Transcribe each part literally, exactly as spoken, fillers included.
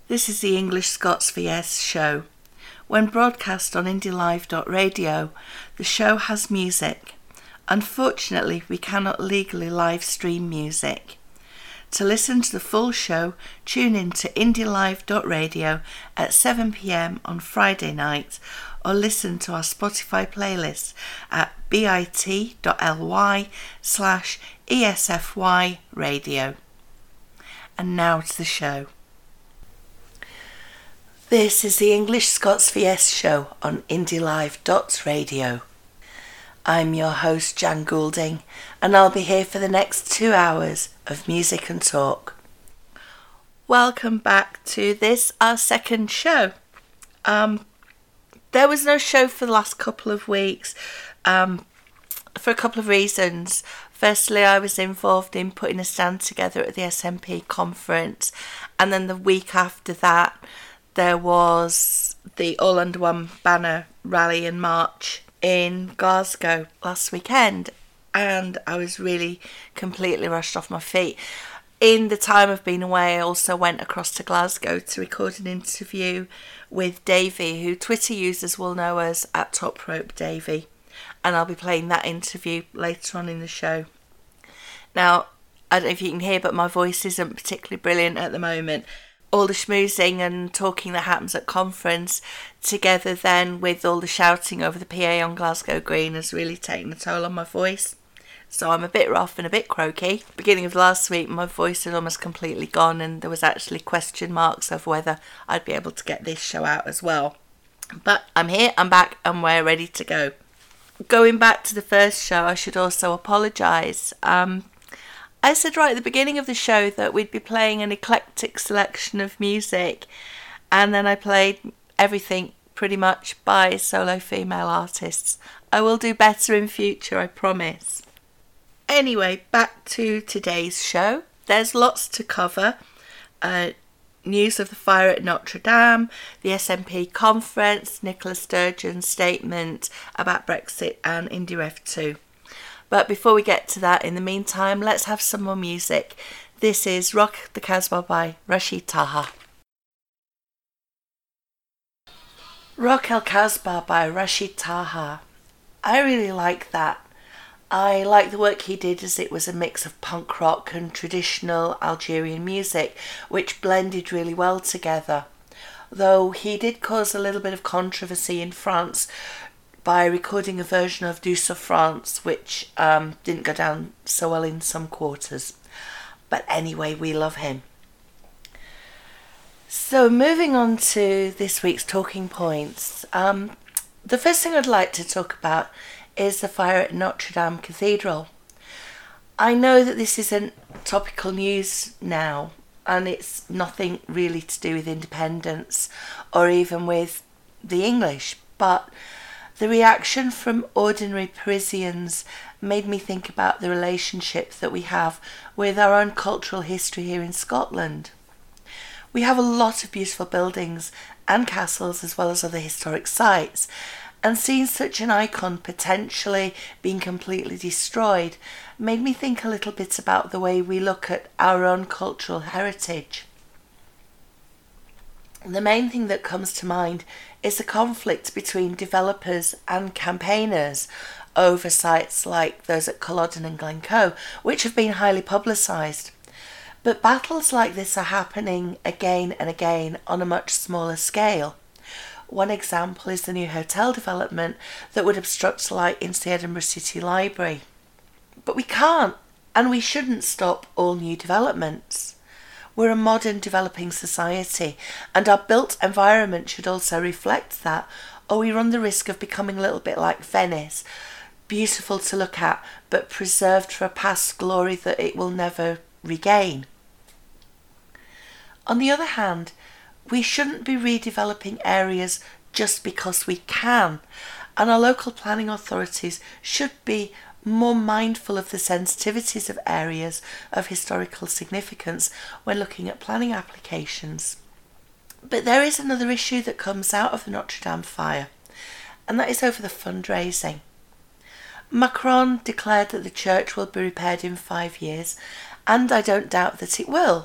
This is the English Scots V S show. When broadcast on indie live dot radio, the show has music. Unfortunately, we cannot legally live stream music. To listen to the full show, tune in to indie live dot radio at seven p m on Friday night, or listen to our Spotify playlist at bit.ly slash ESFY radio. And now to the show. This is the English Scots V S show on indie live dot radio. I'm your host, Jan Goulding, and I'll be here for the next two hours of music and talk. Welcome back to this, our second show. Um, there was no show for the last couple of weeks um, for a couple of reasons. Firstly, I was involved in putting a stand together at the S N P conference, and then the week after that, there was the All Under One Banner rally and march in Glasgow last weekend, and I was really completely rushed off my feet. In the time of being away, I also went across to Glasgow to record an interview with Davey, who Twitter users will know as at Top Rope Davey, and I'll be playing that interview later on in the show. Now, I don't know if you can hear, but my voice isn't particularly brilliant at the moment. All the schmoozing and talking that happens at conference, together then with all the shouting over the P A on Glasgow Green, has really taken a toll on my voice. So I'm a bit rough and a bit croaky. Beginning of last week, my voice had almost completely gone, and there was actually question marks of whether I'd be able to get this show out as well. But I'm here, I'm back, and we're ready to go. Going back to the first show, I should also apologise. Um... I said right at the beginning of the show that we'd be playing an eclectic selection of music, and then I played everything pretty much by solo female artists. I will do better in future, I promise. Anyway, back to today's show. There's lots to cover. Uh, news of the fire at Notre Dame, the S N P conference, Nicola Sturgeon's statement about Brexit, and Indie Rev two. But before we get to that, in the meantime, let's have some more music. This is Rock the Casbah by Rashid Taha. Rock El Casbah by Rashid Taha. I really like that. I like the work he did, as it was a mix of punk rock and traditional Algerian music, which blended really well together. Though he did cause a little bit of controversy in France by recording a version of Douce France, which um, didn't go down so well in some quarters. But anyway, we love him. So moving on to this week's talking points. Um, the first thing I'd like to talk about is the fire at Notre Dame Cathedral. I know that this isn't topical news now, and it's nothing really to do with independence or even with the English, but the reaction from ordinary Parisians made me think about the relationship that we have with our own cultural history here in Scotland. We have a lot of beautiful buildings and castles, as well as other historic sites, and seeing such an icon potentially being completely destroyed made me think a little bit about the way we look at our own cultural heritage. The main thing that comes to mind is the conflict between developers and campaigners over sites like those at Culloden and Glencoe, which have been highly publicised. But battles like this are happening again and again on a much smaller scale. One example is the new hotel development that would obstruct light into the Edinburgh City Library. But we can't, and we shouldn't stop all new developments. We're a modern developing society, and our built environment should also reflect that, or we run the risk of becoming a little bit like Venice, beautiful to look at, but preserved for a past glory that it will never regain. On the other hand, we shouldn't be redeveloping areas just because we can, and our local planning authorities should be more mindful of the sensitivities of areas of historical significance when looking at planning applications. But there is another issue that comes out of the Notre Dame fire, and that is over the fundraising. Macron declared that the church will be repaired in five years, and I don't doubt that it will.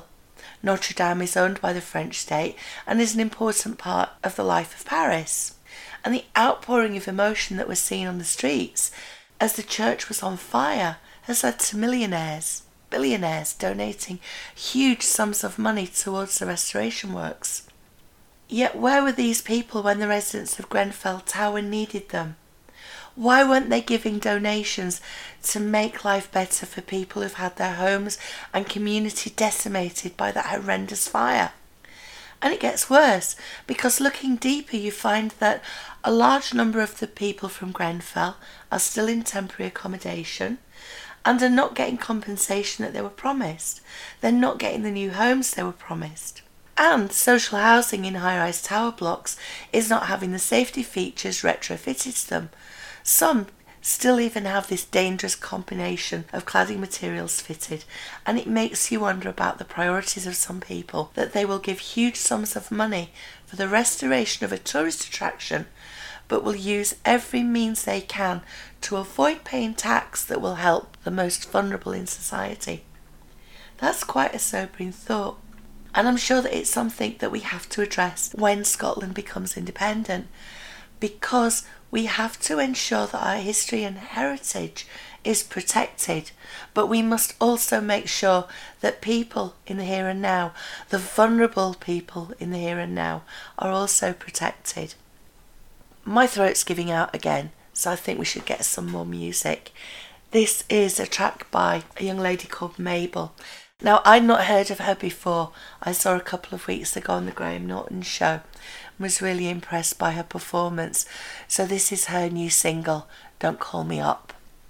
Notre Dame is owned by the French state and is an important part of the life of Paris. And the outpouring of emotion that was seen on the streets as the church was on fire has led to millionaires, billionaires donating huge sums of money towards the restoration works. Yet where were these people when the residents of Grenfell Tower needed them? Why weren't they giving donations to make life better for people who've had their homes and community decimated by that horrendous fire? And it gets worse, because looking deeper you find that a large number of the people from Grenfell are still in temporary accommodation and are not getting compensation that they were promised. They're not getting the new homes they were promised. And social housing in high-rise tower blocks is not having the safety features retrofitted to them. Some still even have this dangerous combination of cladding materials fitted, and it makes you wonder about the priorities of some people, that they will give huge sums of money for the restoration of a tourist attraction, but will use every means they can to avoid paying tax that will help the most vulnerable in society. That's quite a sobering thought, and I'm sure that it's something that we have to address when Scotland becomes independent, because we have to ensure that our history and heritage is protected, but we must also make sure that people in the here and now, the vulnerable people in the here and now, are also protected. My throat's giving out again, so I think we should get some more music. This is a track by a young lady called Mabel. Now, I'd not heard of her before. I saw her a couple of weeks ago on the Graham Norton show and was really impressed by her performance. So this is her new single, Don't Call Me Up.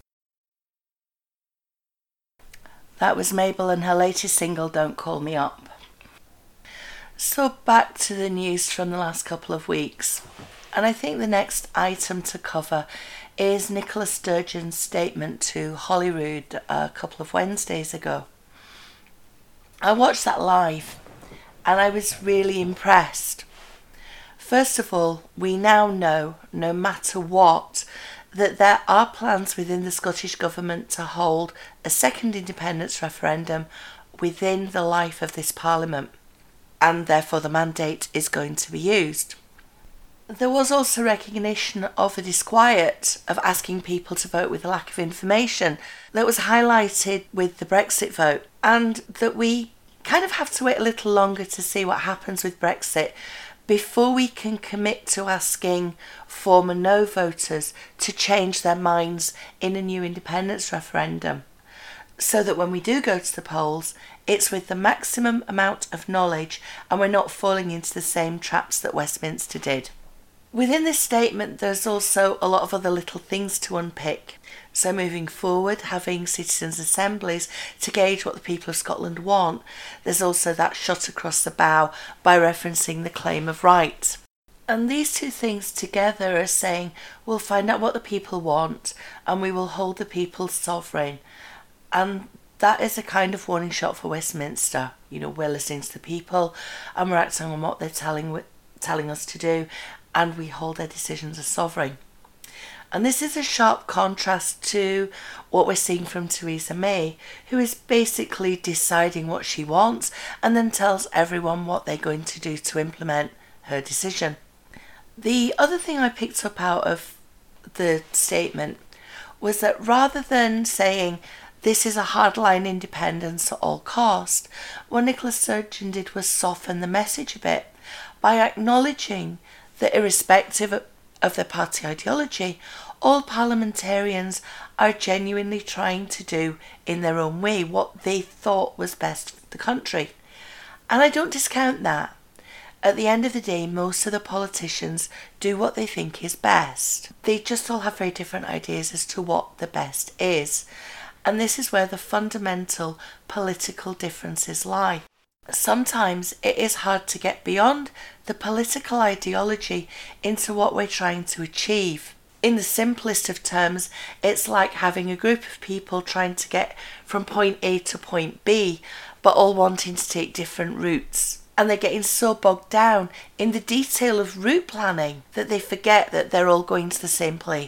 That was Mabel and her latest single, Don't Call Me Up. So back to the news from the last couple of weeks. And I think the next item to cover is Nicola Sturgeon's statement to Holyrood a couple of Wednesdays ago. I watched that live and I was really impressed. First of all, we now know, no matter what, that there are plans within the Scottish Government to hold a second independence referendum within the life of this Parliament, and therefore the mandate is going to be used. There was also recognition of the disquiet of asking people to vote with a lack of information that was highlighted with the Brexit vote, and that we kind of have to wait a little longer to see what happens with Brexit before we can commit to asking former no voters to change their minds in a new independence referendum, so that when we do go to the polls, it's with the maximum amount of knowledge and we're not falling into the same traps that Westminster did. Within this statement, there's also a lot of other little things to unpick. So moving forward, having citizens' assemblies to gauge what the people of Scotland want. There's also that shot across the bow by referencing the claim of right. And these two things together are saying we'll find out what the people want and we will hold the people sovereign. And that is a kind of warning shot for Westminster. You know, we're listening to the people and we're acting on what they're telling, telling us to do, and we hold their decisions as sovereign. And this is a sharp contrast to what we're seeing from Theresa May, who is basically deciding what she wants and then tells everyone what they're going to do to implement her decision. The other thing I picked up out of the statement was that rather than saying this is a hardline independence at all cost, what Nicola Sturgeon did was soften the message a bit by acknowledging that irrespective of of their party ideology, all parliamentarians are genuinely trying to do in their own way what they thought was best for the country. And I don't discount that. At the end of the day, most of the politicians do what they think is best. They just all have very different ideas as to what the best is. And this is where the fundamental political differences lie. Sometimes it is hard to get beyond the political ideology into what we're trying to achieve. In the simplest of terms, it's like having a group of people trying to get from point A to point B, but all wanting to take different routes. And they're getting so bogged down in the detail of route planning that they forget that they're all going to the same place.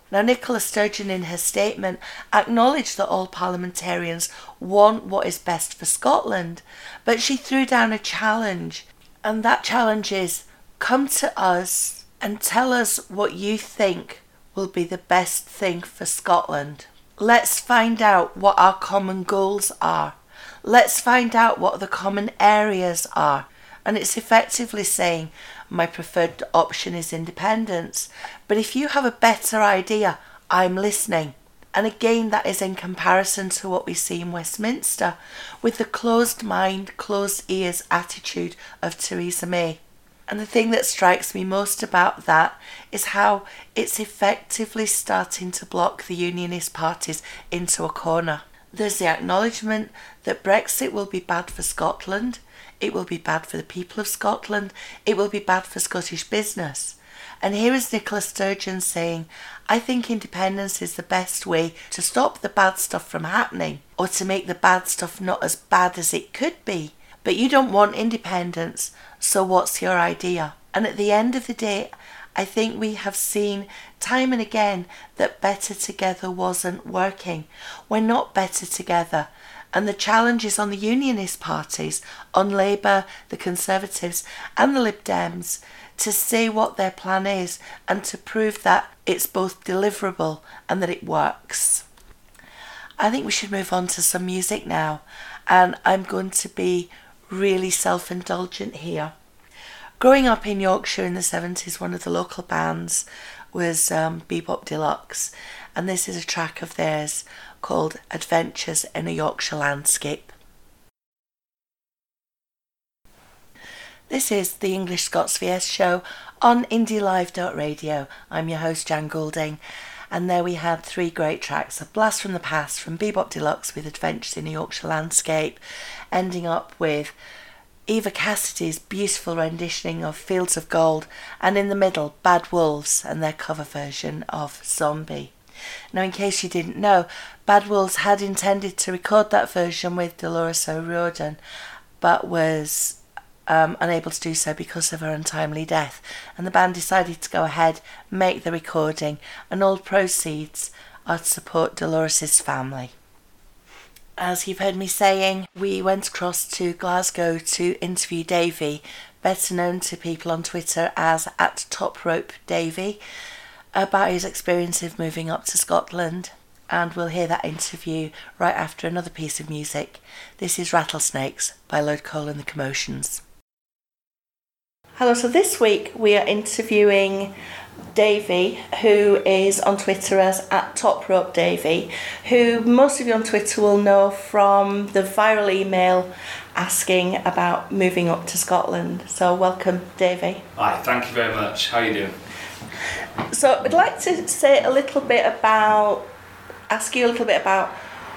Now, Nicola Sturgeon in her statement acknowledged that all parliamentarians want what is best for Scotland, but she threw down a challenge, and that challenge is, come to us and tell us what you think will be the best thing for Scotland. Let's find out what our common goals are. Let's find out what the common areas are. And it's effectively saying, my preferred option is independence. But if you have a better idea, I'm listening. And again, that is in comparison to what we see in Westminster, with the closed mind, closed ears attitude of Theresa May. And the thing that strikes me most about that is how it's effectively starting to block the unionist parties into a corner. There's the acknowledgement that Brexit will be bad for Scotland, it will be bad for the people of Scotland, it will be bad for Scottish business. And here is Nicola Sturgeon saying, I think independence is the best way to stop the bad stuff from happening, or to make the bad stuff not as bad as it could be. But you don't want independence, so what's your idea? And at the end of the day, I think we have seen time and again that better together wasn't working. We're not better together. And the challenge is on the unionist parties, on Labour, the Conservatives and the Lib Dems, to say what their plan is and to prove that it's both deliverable and that it works. I think we should move on to some music now, and I'm going to be really self-indulgent here. Growing up in Yorkshire in the seventies, one of the local bands was um, Bebop Deluxe, and this is a track of theirs called Adventures in a Yorkshire Landscape. This is the English Scots V S show on indie live dot radio. I'm your host, Jan Goulding, and there we had three great tracks: A Blast from the Past from Bebop Deluxe with Adventures in a Yorkshire Landscape, ending up with Eva Cassidy's beautiful renditioning of Fields of Gold, and in the middle, Bad Wolves and their cover version of Zombie. Now, in case you didn't know, Bad Wolves had intended to record that version with Dolores O'Riordan, but was um, unable to do so because of her untimely death, and the band decided to go ahead, make the recording, and all proceeds are to support Dolores' family. As you've heard me saying, we went across to Glasgow to interview Davey, better known to people on Twitter as at Top Rope Davey, about his experience of moving up to Scotland, and we'll hear that interview right after another piece of music. This is Rattlesnakes by Lord Cole and the Commotions. Hello, so this week we are interviewing Davey, who is on Twitter as at Top Rope Davey, who most of you on Twitter will know from the viral email asking about moving up to Scotland. So welcome, Davey. Hi, thank you very much. How are you doing? So I'd like to say a little bit about, ask you a little bit about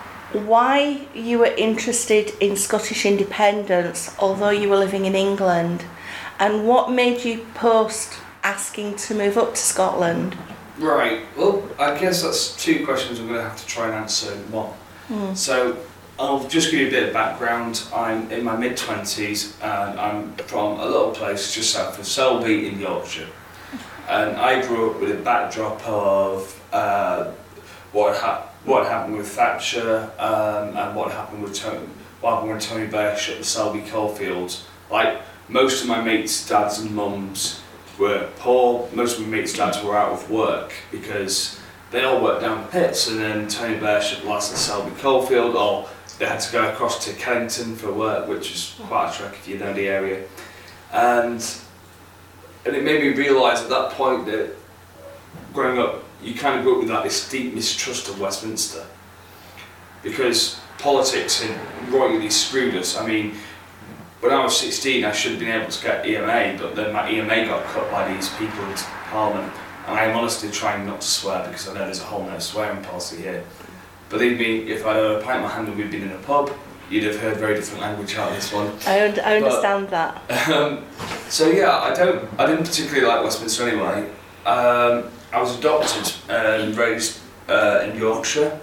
why you were interested in Scottish independence, although you were living in England, and what made you post asking to move up to Scotland. Right, well, I guess that's two questions I'm going to have to try and answer in one. Mm. So, I'll just give you a bit of background. I'm in my mid-twenties and I'm from a little place just south of Selby in Yorkshire. And I grew up with a backdrop of uh, what, ha- what happened with Thatcher um, and what happened with Tony, what happened when Tony Blair shut the Selby coalfields. Like, most of my mates' dads and mums were poor. Most of my mates' dads were out of work because they all worked down the pits, and then Tony Blair shut the last of the Selby coalfield, or they had to go across to Kennington for work, which is quite a trek if you know the area. And and it made me realise at that point that growing up, you kind of grew up with like this deep mistrust of Westminster, because politics had royally screwed us. I mean, when I was sixteen, I should have been able to get E M A, but then my E M A got cut by these people in Parliament, and I'm honestly trying not to swear because I know there's a whole no swearing policy here. Believe me, if I had a pint in my hand and we'd been in a pub, you'd have heard very different language out of this one. I, un- I understand but, that. Um, so yeah, I don't, I didn't particularly like Westminster anyway. Um, I was adopted and raised uh, in Yorkshire,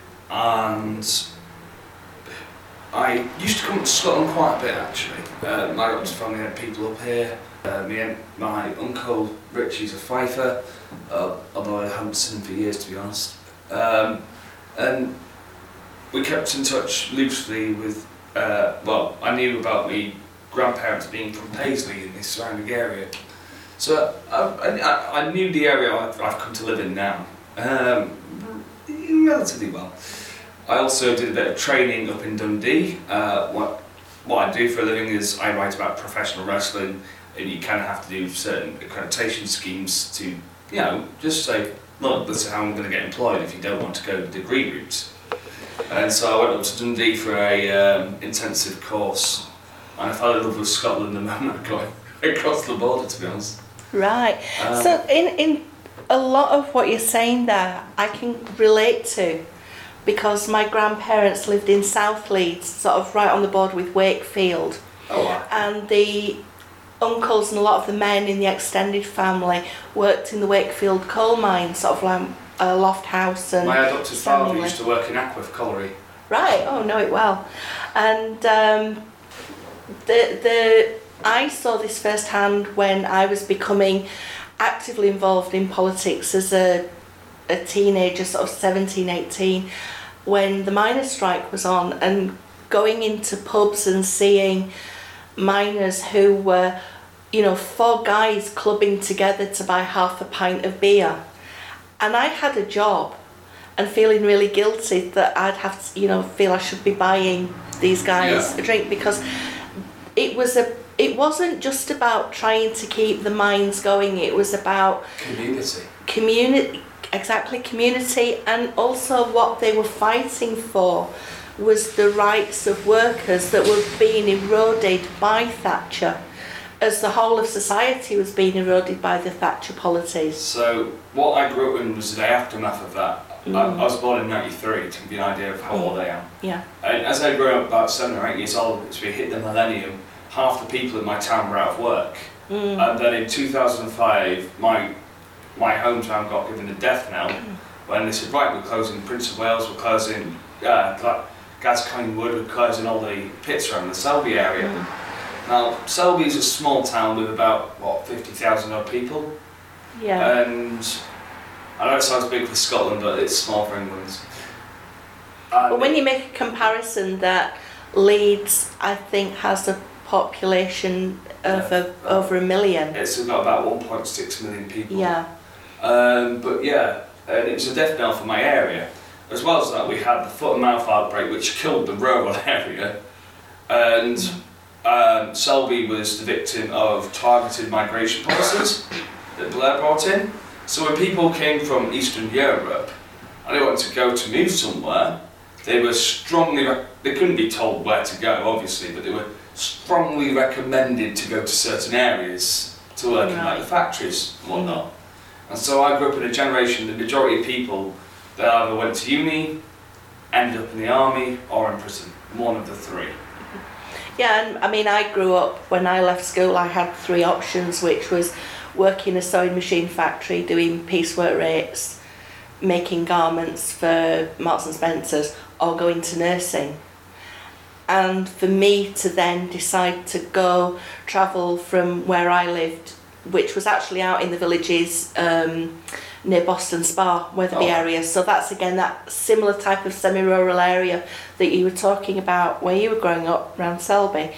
and I used to come to Scotland quite a bit actually. Uh, my adopted family had people up here, Uh, me and my uncle Richie's a fifer, uh, although I haven't seen him for years, to be honest. Um, and we kept in touch loosely with, uh, well, I knew about my grandparents being from Paisley in the surrounding area. So I, I, I knew the area I've, I've come to live in now um, relatively well. I also did a bit of training up in Dundee. Uh, what, what I do for a living is I write about professional wrestling, and you kind of have to do certain accreditation schemes to, you know, just say, look, this is how I'm going to get employed if you don't want to go the degree route. And so I went up to Dundee for a um, intensive course, and I fell in love with Scotland the moment I got across the border, to be honest. Right. Um, so in, in a lot of what you're saying there, I can relate to, because my grandparents lived in South Leeds, sort of right on the border with Wakefield. Oh, wow. And the uncles and a lot of the men in the extended family worked in the Wakefield coal mine, sort of like a loft house. And my adopted father family. used to work in Aquif Colliery. Right, oh, know it well. And um, the the I saw this firsthand when I was becoming actively involved in politics as a a teenager, sort of seventeen, eighteen, when the miners' strike was on, and going into pubs and seeing miners who were, you know, four guys clubbing together to buy half a pint of beer. And I had a job and feeling really guilty that I'd have to, you know, feel I should be buying these guys Yeah. a drink, because it was a it wasn't just about trying to keep the mines going, it was about Community. community, exactly, community, and also what they were fighting for was the rights of workers that were being eroded by Thatcher, as the whole of society was being eroded by the Thatcher policies. So what I grew up in was the aftermath of that. Mm. I, I was born in ninety-three, to give you an idea of how Mm. old I am. Yeah. And as I grew up, about seven or eight years old, as we hit the millennium, half the people in my town were out of work. Mm. And then in two thousand five, my my hometown got given a death knell when they said, right, we're closing Prince of Wales, we're closing uh, Gla- Gascoigne Wood, we're closing all the pits around the Selby area. Mm. Now, Selby is a small town with about, what, fifty thousand odd people? Yeah. And I know it sounds big for Scotland, but it's small for England. And But when you make a comparison that Leeds, I think, has a population of Yeah. a, over a million. it's got about one point six million people. Yeah. Um, but yeah, and it was a death knell for my area. As well as that, we had the foot and mouth outbreak, which killed the rural area. And um, Selby was the victim of targeted migration policies that Blair brought in. So when people came from Eastern Europe and they wanted to go to move somewhere, they were strongly, rec- they couldn't be told where to go, obviously, but they were strongly recommended to go to certain areas to work in like the factories and whatnot. And so I grew up in a generation, the majority of people that either went to uni, ended up in the army, or in prison. One of the three. Yeah, and I mean, I grew up, when I left school, I had three options, which was work in a sewing machine factory, doing piecework rates, making garments for Marks and Spencer's, or go into nursing. And for me to then decide to go travel from where I lived, which was actually out in the villages um, near Boston Spa, Weatherby Oh. area. So that's again that similar type of semi-rural area that you were talking about where you were growing up around Selby.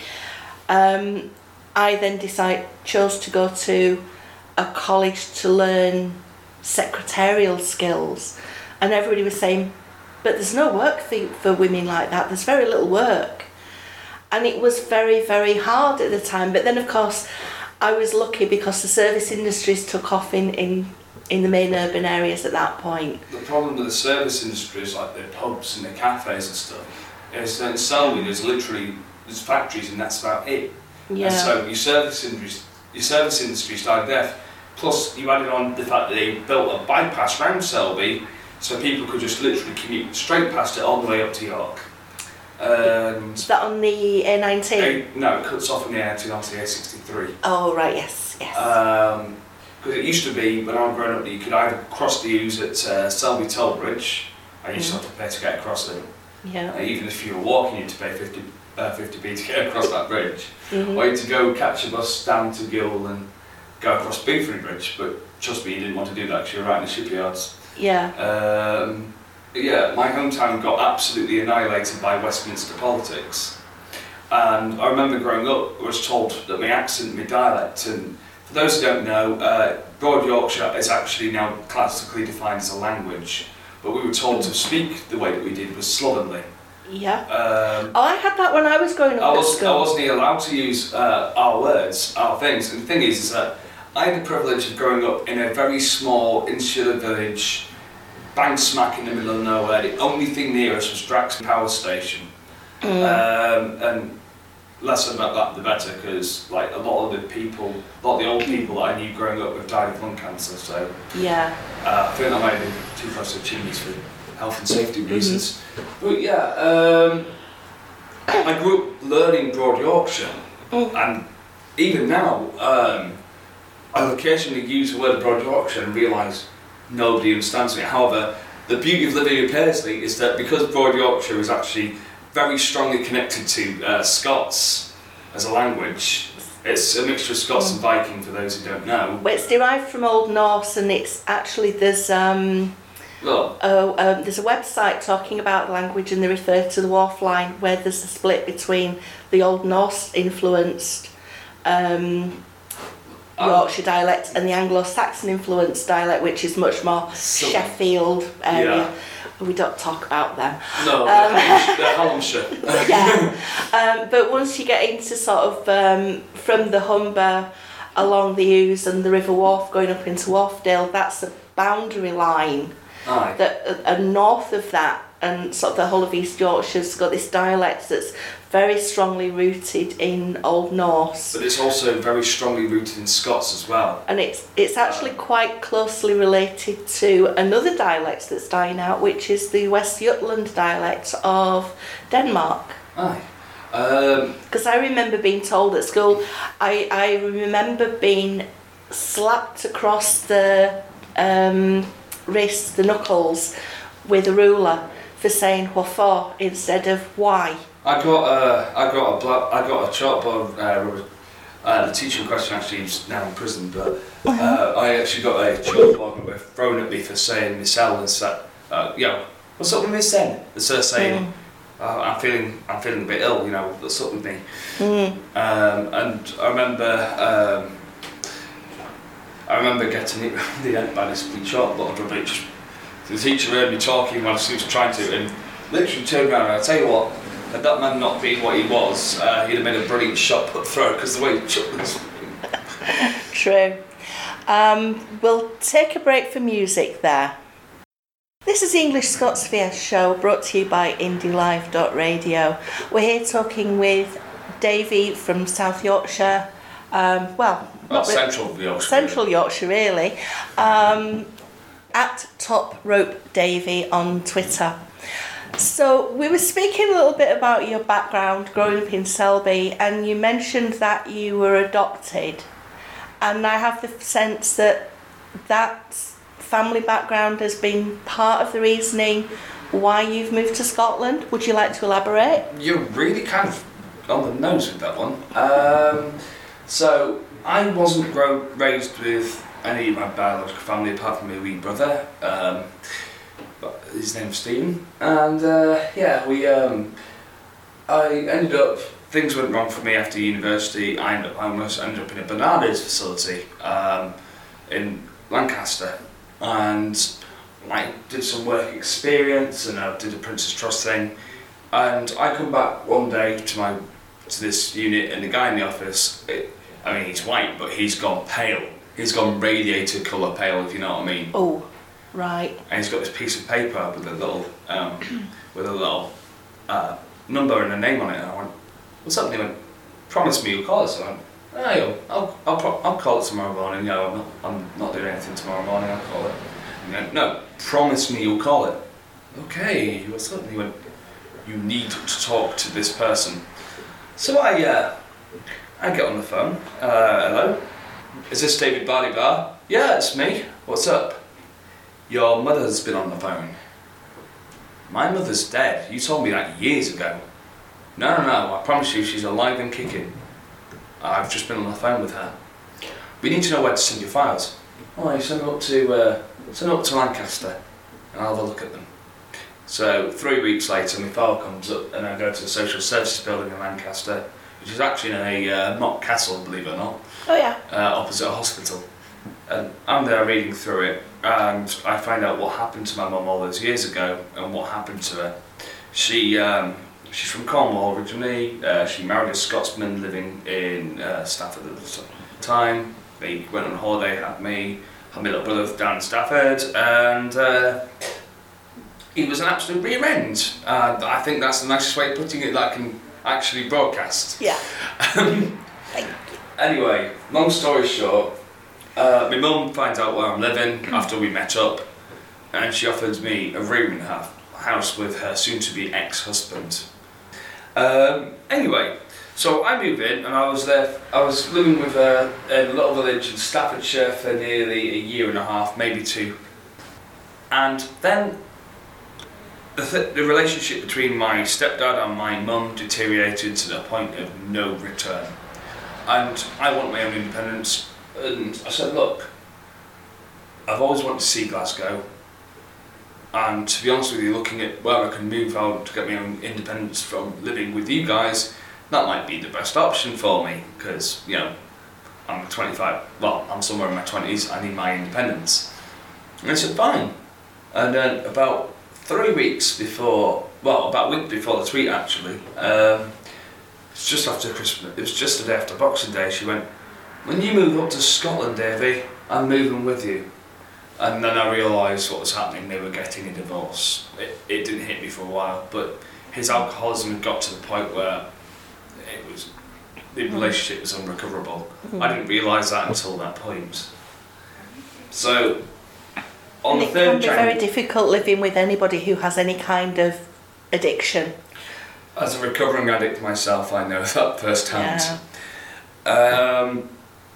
Um, I then decide chose to go to a college to learn secretarial skills, and everybody was saying, but there's no work for, for women like that, there's very little work. And it was very, very hard at the time. But then, of course, I was lucky because the service industries took off in, in, in the main urban areas at that point. The problem with the service industries, like the pubs and the cafes and stuff, is that in Selby there's literally there's factories and that's about it. Yeah. And so your service industries, your service industries died deaf. Plus, you added on the fact that they built a bypass round Selby, so people could just literally commute straight past it all the way up to York. And Is that on the A nineteen? They, no, it cuts off in the A to onto the A sixty-three. Oh, right, yes, yes. Um, because it used to be, when I was growing up, that you could either cross the Ouse at uh, Selby Toll Bridge, and you used to have to pay to get across it. yeah. Uh, even if you were walking, you had to pay fifty, uh, fifty p to get across that bridge. Mm-hmm. Or you had to go catch a bus down to Gill and go across Boothbury Bridge, but trust me, you didn't want to do that because you were right in the shipyards. Yeah. Um, but yeah, my hometown got absolutely annihilated by Westminster politics. And I remember growing up, I was told that my accent, my dialect, and for those who don't know, uh, Broad Yorkshire is actually now classically defined as a language, but we were told to speak the way that we did was slovenly. Yeah. Um, oh, I had that when I was growing up I, at was, school. I wasn't allowed to use uh, our words, our things. And the thing is, is that I had the privilege of growing up in a very small insular village, bang smack in the middle of nowhere. The only thing near us was Drax Power Station. Mm. Um, and less about that the better, because like a lot of the people, a lot of the old people that I knew growing up have died of lung cancer, so yeah. uh, I think that might have been too close to chimneys for health and safety reasons. Mm-hmm. But yeah, um, I grew up learning Broad Yorkshire, mm. and even now, um, I'll occasionally use the word Broad Yorkshire and realise nobody understands me. However, the beauty of living in Paisley is that because Broad Yorkshire is actually very strongly connected to uh, Scots as a language. It's a mixture of Scots mm. and Viking for those who don't know. Well, it's derived from Old Norse, and it's actually there's um, well, oh, um, there's a website talking about the language, and they refer to the Wharf Line, where there's a split between the Old Norse influenced um, Yorkshire dialect and the Anglo-Saxon influenced dialect, which is much more so, Sheffield area. Yeah. We don't talk about them. No, um, they're Hallamshire. yeah, um, but once you get into sort of um, from the Humber along the Ouse and the River Wharfe going up into Wharfedale, that's a boundary line. Aye. That uh, uh, north of that and sort of the whole of East Yorkshire's got this dialect that's very strongly rooted in Old Norse. But it's also very strongly rooted in Scots as well. And it's it's actually quite closely related to another dialect that's dying out, which is the West Jutland dialect of Denmark. Aye. Because um, I remember being told at school, I, I remember being slapped across the um, wrist, the knuckles, with a ruler for saying "wherefore" instead of "why." I got a, I got a black, I got a chalkboard. Uh, uh, the teacher in question actually is now in prison, but uh, I actually got a chalkboard thrown at me for saying Miss L and said, uh, "Yo, what's up with Miss N?" Instead of saying, mm. uh, "I'm feeling, I'm feeling a bit ill," you know, what's up with me? Mm. Um, and I remember, um, I remember getting it round the end by this chalkboard rubbish. The teacher heard me talking while she was trying to, and literally turned around and I tell you what, had that man not been what he was, uh, he'd have made a brilliant shot put through, because the way he chucked this. True. Um, we'll take a break for music there. This is the English Scots V S show, brought to you by indie live dot radio. We're here talking with Davey from South Yorkshire, um, well, well not Central re- Yorkshire. Central Yorkshire, really. Um, at Top Rope Davey on Twitter. So we were speaking a little bit about your background growing up in Selby, and you mentioned that you were adopted, and I have the sense that that family background has been part of the reasoning why you've moved to Scotland. Would you like to elaborate? You're really kind of on the nose with that one. Um, so I wasn't grow- raised with any of my biological family apart from my wee brother. Um, but his name's Stephen, and uh, yeah, we. Um, I ended up. Things went wrong for me after university. I ended up homeless. I ended up in a Bernardes facility um, in Lancaster, and I did some work experience, and I did a Prince's Trust thing. And I come back one day to my to this unit, and the guy in the office. It, I mean, he's white, but he's gone pale. He's gone radiator colour pale, if you know what I mean. Oh, right. And he's got this piece of paper with a little, um, with a little uh, number and a name on it. And I went, "What's up?" And he went, "Promise me you'll call us." I went, "Oh, yo, I'll, I'll, pro- I'll call it tomorrow morning. No, I'm not, I'm not doing anything tomorrow morning. I'll call it." And he went, "No, promise me you'll call it." "Okay, what's up?" And he went, "You need to talk to this person." So I, uh, I get on the phone. Uh, hello. "Is this David Barley Bar?" "Yeah, it's me. What's up?" "Your mother's been on the phone." "My mother's dead. You told me that years ago." No, no, no, I promise you she's alive and kicking. I've just been on the phone with her. We need to know where to send your files. Oh, you send them up to, uh, send them up to Lancaster and I'll have a look at them. So three weeks later my file comes up and I go to the social services building in Lancaster, which is actually in a uh, mock castle, believe it or not. Oh yeah. Uh, opposite a hospital. And I'm there reading through it and I find out what happened to my mum all those years ago and what happened to her. She, um, she's from Cornwall originally. Uh, she married a Scotsman living in uh, Stafford at the time. They went on holiday, had me, had my little brother down in Stafford, and uh, it was an absolute rear end. Uh, I think that's the nicest way of putting it that I can actually broadcast. Yeah. Um, anyway, long story short, uh, my mum finds out where I'm living after we met up, and she offers me a room in her house with her soon-to-be ex-husband. Um, anyway, so I moved in, and I was there. I was living with her in a little village in Staffordshire for nearly a year and a half, maybe two. And then the, th- the relationship between my stepdad and my mum deteriorated to the point of no return. And I want my own independence. And I said, look, I've always wanted to see Glasgow. And to be honest with you, looking at where I can move out to get my own independence from living with you guys, that might be the best option for me, because, you know, I'm twenty-five, well, I'm somewhere in my twenties, I need my independence. And I said, fine. And then about three weeks before, well, about a week before the tweet actually, um, it's just after Christmas, it was just the day after Boxing Day, she went, when you move up to Scotland, Davey, I'm moving with you. And then I realised what was happening, they were getting a divorce. It, it didn't hit me for a while, but his alcoholism had got to the point where it was, the relationship was unrecoverable. Mm. I didn't realise that until that point. So, on the it third can be Jan- very difficult living with anybody who has any kind of addiction. As a recovering addict myself, I know that firsthand. Yeah. Um,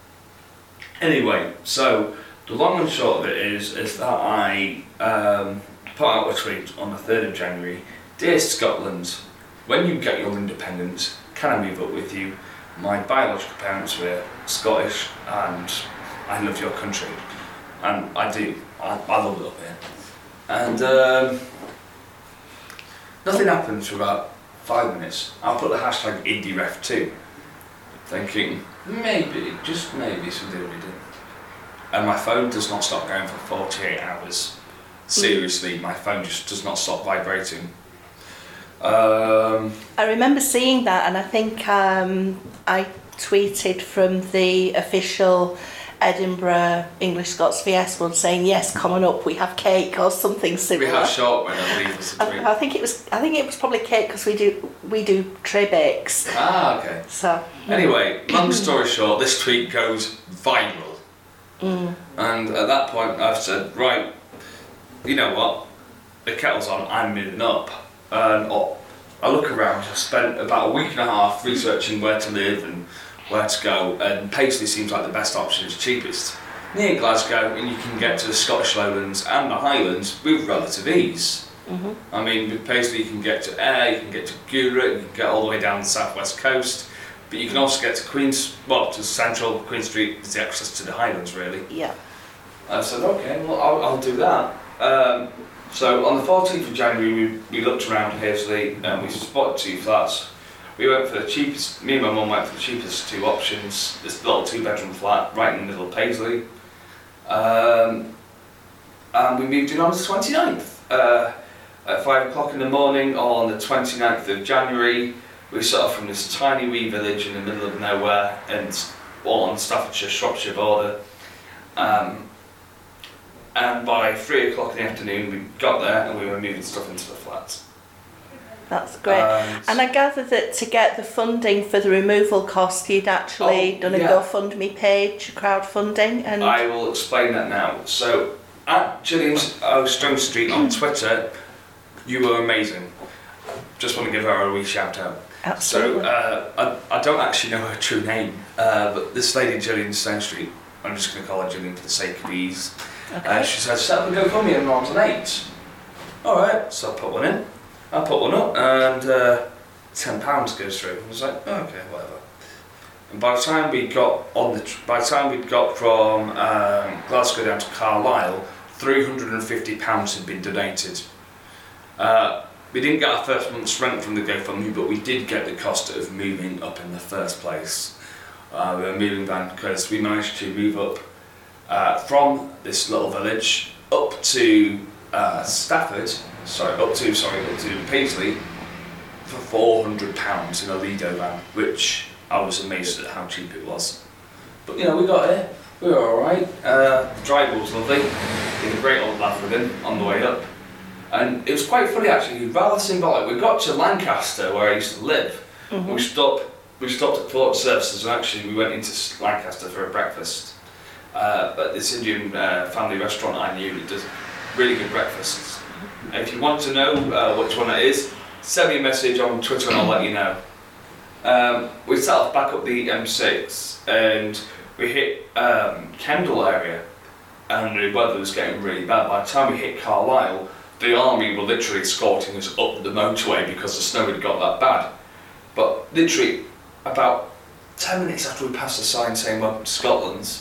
anyway, so the long and short of it is, is that I um, put out a tweet on the third of January. Dear Scotland, when you get your independence, can I move up with you? My biological parents were Scottish and I love your country. And I do. I, I love it up here. And um, nothing happens for about five minutes. I'll put the hashtag IndieRef two, thinking maybe, just maybe something will be done. And my phone does not stop going for forty-eight hours. Seriously, my phone just does not stop vibrating. Um, I remember seeing that, and I think um, I tweeted from the official Edinburgh English Scots V S one saying, yes, come on up, we have cake or something similar. we have short when I leave us a tweet. I, I think it was I think it was probably cake because we do we do tray bakes. Ah, okay. So anyway, long story short, this tweet goes viral. Mm. And at that point I've said, right, you know what, the kettle's on, I'm moving up. And oh, I look around, I spent about a week and a half researching where to live and where to go, and Paisley seems like the best option, it's cheapest. Near Glasgow, and you can get to the Scottish Lowlands and the Highlands with relative ease. Mm-hmm. I mean, with Paisley you can get to Ayr, you can get to Gura, you can get all the way down the southwest coast, but you can also get to Queen's, well, to central Queen Street, there's the access to the Highlands really. Yeah. I said, okay, well, I'll, I'll do that. Um, so on the fourteenth of January, we, we looked around Paisley and we spotted two flats. We went for the cheapest, me and my mum went for the cheapest two options, this little two bedroom flat right in the middle of Paisley. Um, and we moved in on the twenty-ninth. Uh, at five o'clock in the morning on the twenty-ninth of January, we set off from this tiny wee village in the middle of nowhere and all on the Staffordshire, Shropshire border. Um, and by three o'clock in the afternoon we got there and we were moving stuff into the flats. That's great. Um, and I gather that to get the funding for the removal cost, you'd actually oh, done a yeah. GoFundMe page, crowdfunding, and I will explain that now. So at Gillian's O'Stone Street on Twitter, you were amazing. Just want to give her a wee shout out. Absolutely. So uh, I, I don't actually know her true name, uh, but this lady Gillian Stone Street, I'm just going to call her Gillian for the sake of ease. Okay. Uh, she said, set up a GoFundMe and arms and eight. Alright, so I put one in. I put one up and uh, ten pounds goes through. I was like, oh, okay, whatever. And by the time we got on the, tr- by the time we got from um, Glasgow down to Carlisle, three hundred and fifty pounds had been donated. Uh, we didn't get our first month's rent from the GoFundMe, but we did get the cost of moving up in the first place. Uh, we were moving down because we managed to move up uh, from this little village up to uh, Stafford, sorry, up to sorry, up to Paisley for four hundred pounds in a Lido van, which I was amazed at how cheap it was. But you know, we got here, we were alright. Uh, the drive was lovely, we had a great old laugh with him on the way up. And it was quite funny actually, rather symbolic. We got to Lancaster where I used to live, mm-hmm. we stopped we stopped at Port Services and actually we went into Lancaster for a breakfast. Uh, at this Indian uh, family restaurant I knew that does really good breakfasts. And if you want to know uh, which one it is, send me a message on Twitter and I'll let you know. Um, we set off back up the M six and we hit um, Kendal area and the weather was getting really bad. By the time we hit Carlisle, the army were literally escorting us up the motorway because the snow had got that bad. But literally about ten minutes after we passed the sign saying welcome to Scotland,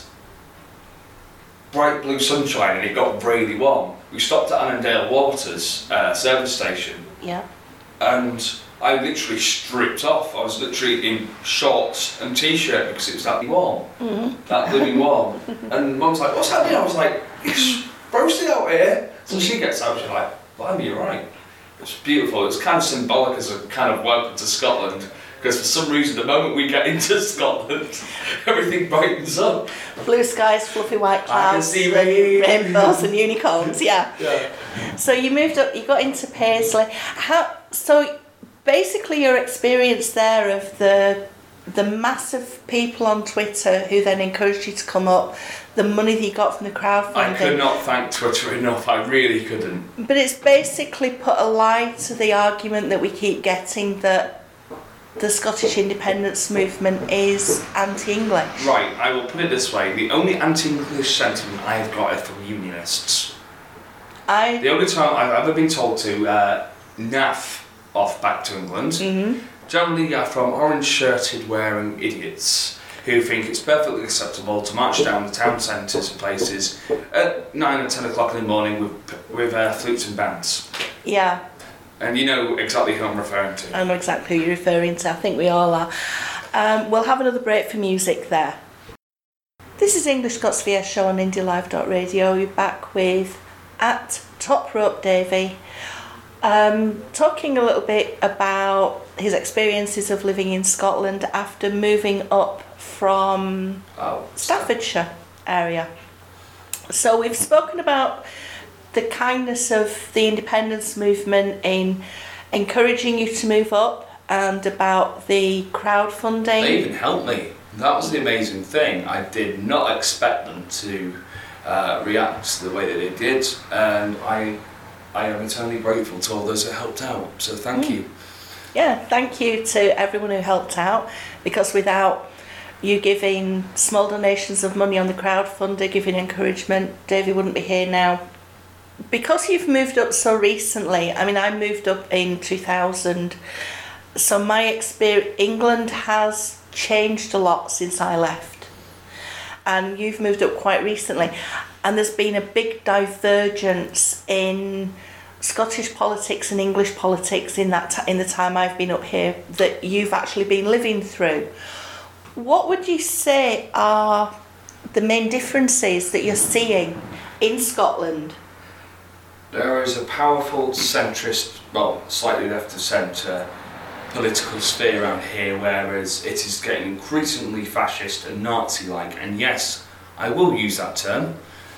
bright blue sunshine and it got really warm. We stopped at Annandale Waters uh, service station. Yeah. And I literally stripped off. I was literally in shorts and t-shirt because it was that warm, mm-hmm. that blooming warm. And Mum's like, "What's happening?" I was like, "It's roasting out here." So she gets out, she's like, "Blimey, you're right." It's beautiful. It's kind of symbolic as a kind of welcome to Scotland. Because for some reason, the moment we get into Scotland, everything brightens up. Blue skies, fluffy white clouds, I can see rain. rainbows and unicorns. Yeah. Yeah. So you moved up. You got into Paisley. How? So basically, your experience there of the the massive people on Twitter who then encouraged you to come up, the money that you got from the crowdfunding. I could not thank Twitter enough. I really couldn't. But it's basically put a lie to the argument that we keep getting that the Scottish independence movement is anti-English. Right, I will put it this way. The only anti-English sentiment I have got is from Unionists. I... The only time I've ever been told to uh, naff off back to England, mm-hmm. generally are from orange-shirted wearing idiots who think it's perfectly acceptable to march down the town centres and places at nine or ten o'clock in the morning with, with uh, flutes and bands. Yeah. And you know exactly who I'm referring to. I know exactly who you're referring to. I think we all are. Um, we'll have another break for music there. This is English Scots V S Show on indie live dot radio. We're back with at Top Rope Davy, um, talking a little bit about his experiences of living in Scotland after moving up from oh, Staffordshire area. So we've spoken about the kindness of the independence movement in encouraging you to move up and about the crowdfunding. They even helped me. That was the amazing thing. I did not expect them to uh, react the way that they did, and I I am eternally grateful to all those that helped out, so thank mm. you. Yeah, thank you to everyone who helped out, because without you giving small donations of money on the crowdfunder, giving encouragement, Davy wouldn't be here now. Because you've moved up so recently, I mean, I moved up in two thousand, so my experience, England has changed a lot since I left. And you've moved up quite recently. And there's been a big divergence in Scottish politics and English politics in that t- in the time I've been up here that you've actually been living through. What would you say are the main differences that you're seeing in Scotland? There is a powerful centrist, well, slightly left of centre political sphere around here, whereas it is getting increasingly fascist and Nazi-like, and yes, I will use that term,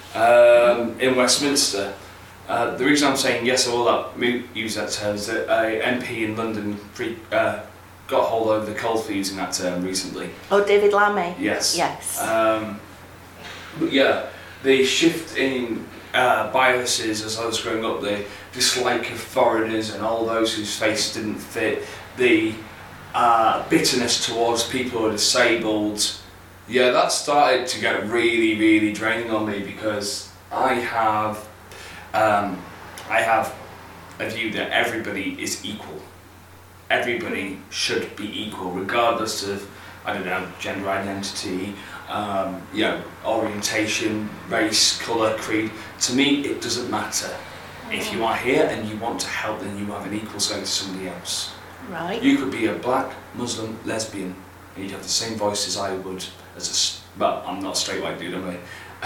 um, in Westminster. Uh, the reason I'm saying yes, I will use that term is that a M P in London pre, uh, got hold of the cold for using that term recently. Oh, David Lammy? Yes. Yes. Um, but yeah, the shift in uh, biases as I was growing up, the dislike of foreigners and all those whose face didn't fit, the uh, bitterness towards people who are disabled, yeah, that started to get really, really draining on me, because I have, um, I have a view that everybody is equal. everybody should be equal, regardless of, I don't know, gender identity, um, you know, orientation, race, colour, creed. To me, it doesn't matter. If you are here and you want to help, then you have an equal say to somebody else. Right. You could be a black, Muslim, lesbian, and you'd have the same voice as I would as a, s- well, I'm not a straight white dude, am I?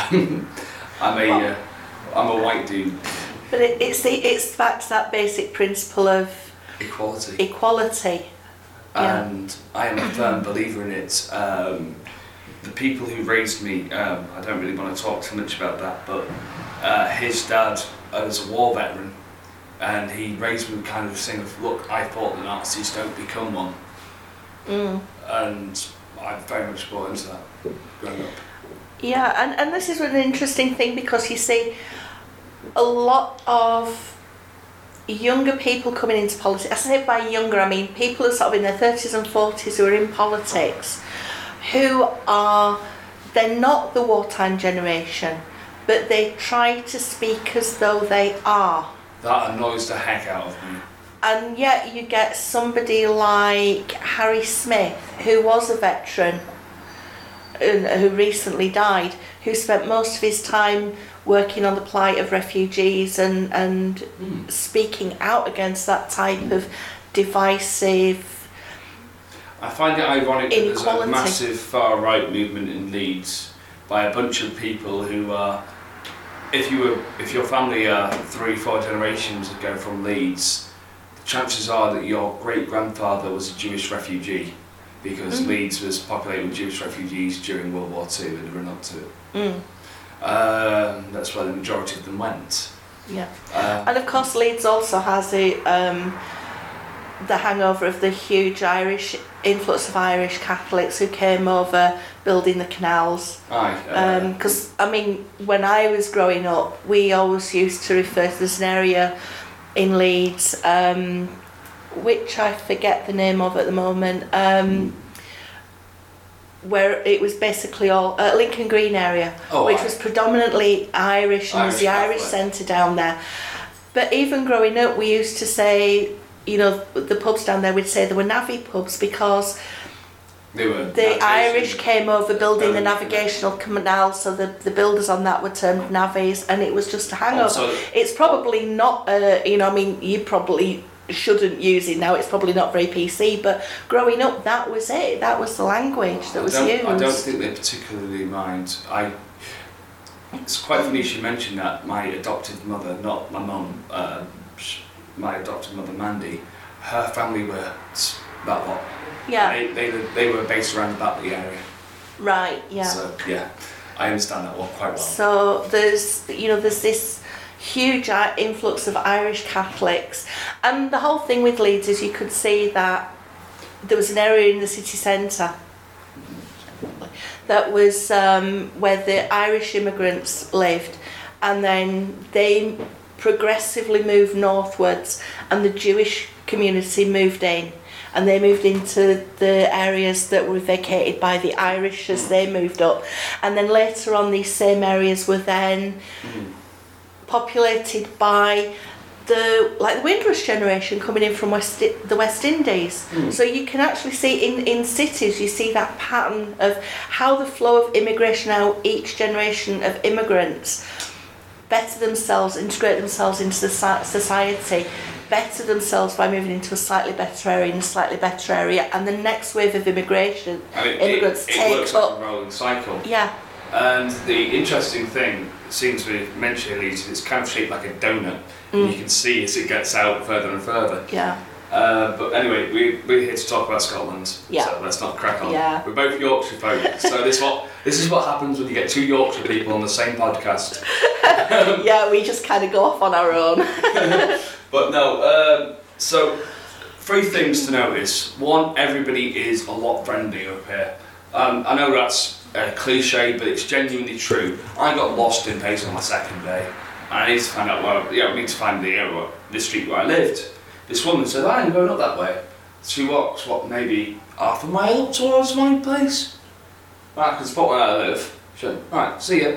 I'm a, Well- uh, I'm a white dude. But it, it's the it's back to that basic principle of Equality. equality. Yeah. And I am a firm believer in it. Um, the people who raised me, um, I don't really want to talk too much about that, but uh, his dad was a war veteran, and he raised me with kind of the thing of, look, I fought the Nazis, don't become one. Mm. And I very much bought into that growing up. Yeah, and, and this is an interesting thing because you see a lot of younger people coming into politics. I say by younger, I mean people who are sort of in their thirties and forties who are in politics, who are, they're not the wartime generation, but they try to speak as though they are. That annoys the heck out of me. And yet you get somebody like Harry Smith, who was a veteran and who recently died, who spent most of his time working on the plight of refugees and, and Mm. speaking out against that type of divisive... I find it ironic that there's a Inequality. massive far-right movement in Leeds by a bunch of people who are, if you were, if your family are three, four generations ago from Leeds, the chances are that your great-grandfather was a Jewish refugee, because Mhm. Leeds was populated with Jewish refugees during World War Two and the run up to it. Mm, Um, that's where the majority of them went. yeah. Um, And of course Leeds also has a, um, the hangover of the huge Irish influx of Irish Catholics who came over building the canals. aye, uh, Because, I mean, when I was growing up, we always used to refer to this an area in Leeds, um, which I forget the name of at the moment, um, where it was basically all uh, Lincoln Green area, Oh, which aye. was predominantly Irish, and Irish was the Irish Catholic. centre down there. But even growing up, we used to say, you know, the pubs down there, we'd say they were navvy pubs because they were the navigation- Irish came over building the Building- navigational canal, so the, the builders on that were termed navvies, and it was just a hangover. Also- It's probably not, uh, you know, I mean, you probably shouldn't use it now, it's probably not very P C, but growing up, that was it, that was the language that was I don't, used. I don't think they particularly mind. I. It's quite funny you should mention that. My adopted mother, not my mum, uh, sh- my adopted mother Mandy, her family were s- that lot. Yeah, They, they, were- they were based around about the area. right, yeah. So yeah, I understand that one quite well. So there's, you know, there's this huge i- influx of Irish Catholics, and the whole thing with Leeds is you could see that there was an area in the city centre that was um, where the Irish immigrants lived, and then they progressively moved northwards, and the Jewish community moved in. And they moved into the areas that were vacated by the Irish as they moved up. And then later on, these same areas were then Mm. populated by the like the Windrush generation coming in from West the West Indies. Mm. So you can actually see in, in cities, you see that pattern of how the flow of immigration, how each generation of immigrants better themselves, integrate themselves into the soci- society, better themselves by moving into a slightly better area in a slightly better area, and the next wave of immigration, I mean, immigrants it, it take works up. like a rolling cycle. Yeah, And the interesting thing seems to be mentioned is it's kind of shaped like a donut. Mm. And you can see as it gets out further and further. yeah, Uh, but anyway, we, we're here to talk about Scotland, Yeah. so let's not crack on. Yeah. We're both Yorkshire folk, so this what this is what happens when you get two Yorkshire people on the same podcast. yeah. We just kind of go off on our own. But no, um, so three things to notice. One, everybody is a lot friendlier up here. Um, I know that's a cliche, but it's genuinely true. I got lost in Paisley on my second day, and I need to find out where. Yeah, I need to find the area, the street where I lived. This woman said, "I'm going up that way." She walks, what, maybe half a mile up towards my place. Right, I can spot where I live. She went, "Right, see ya."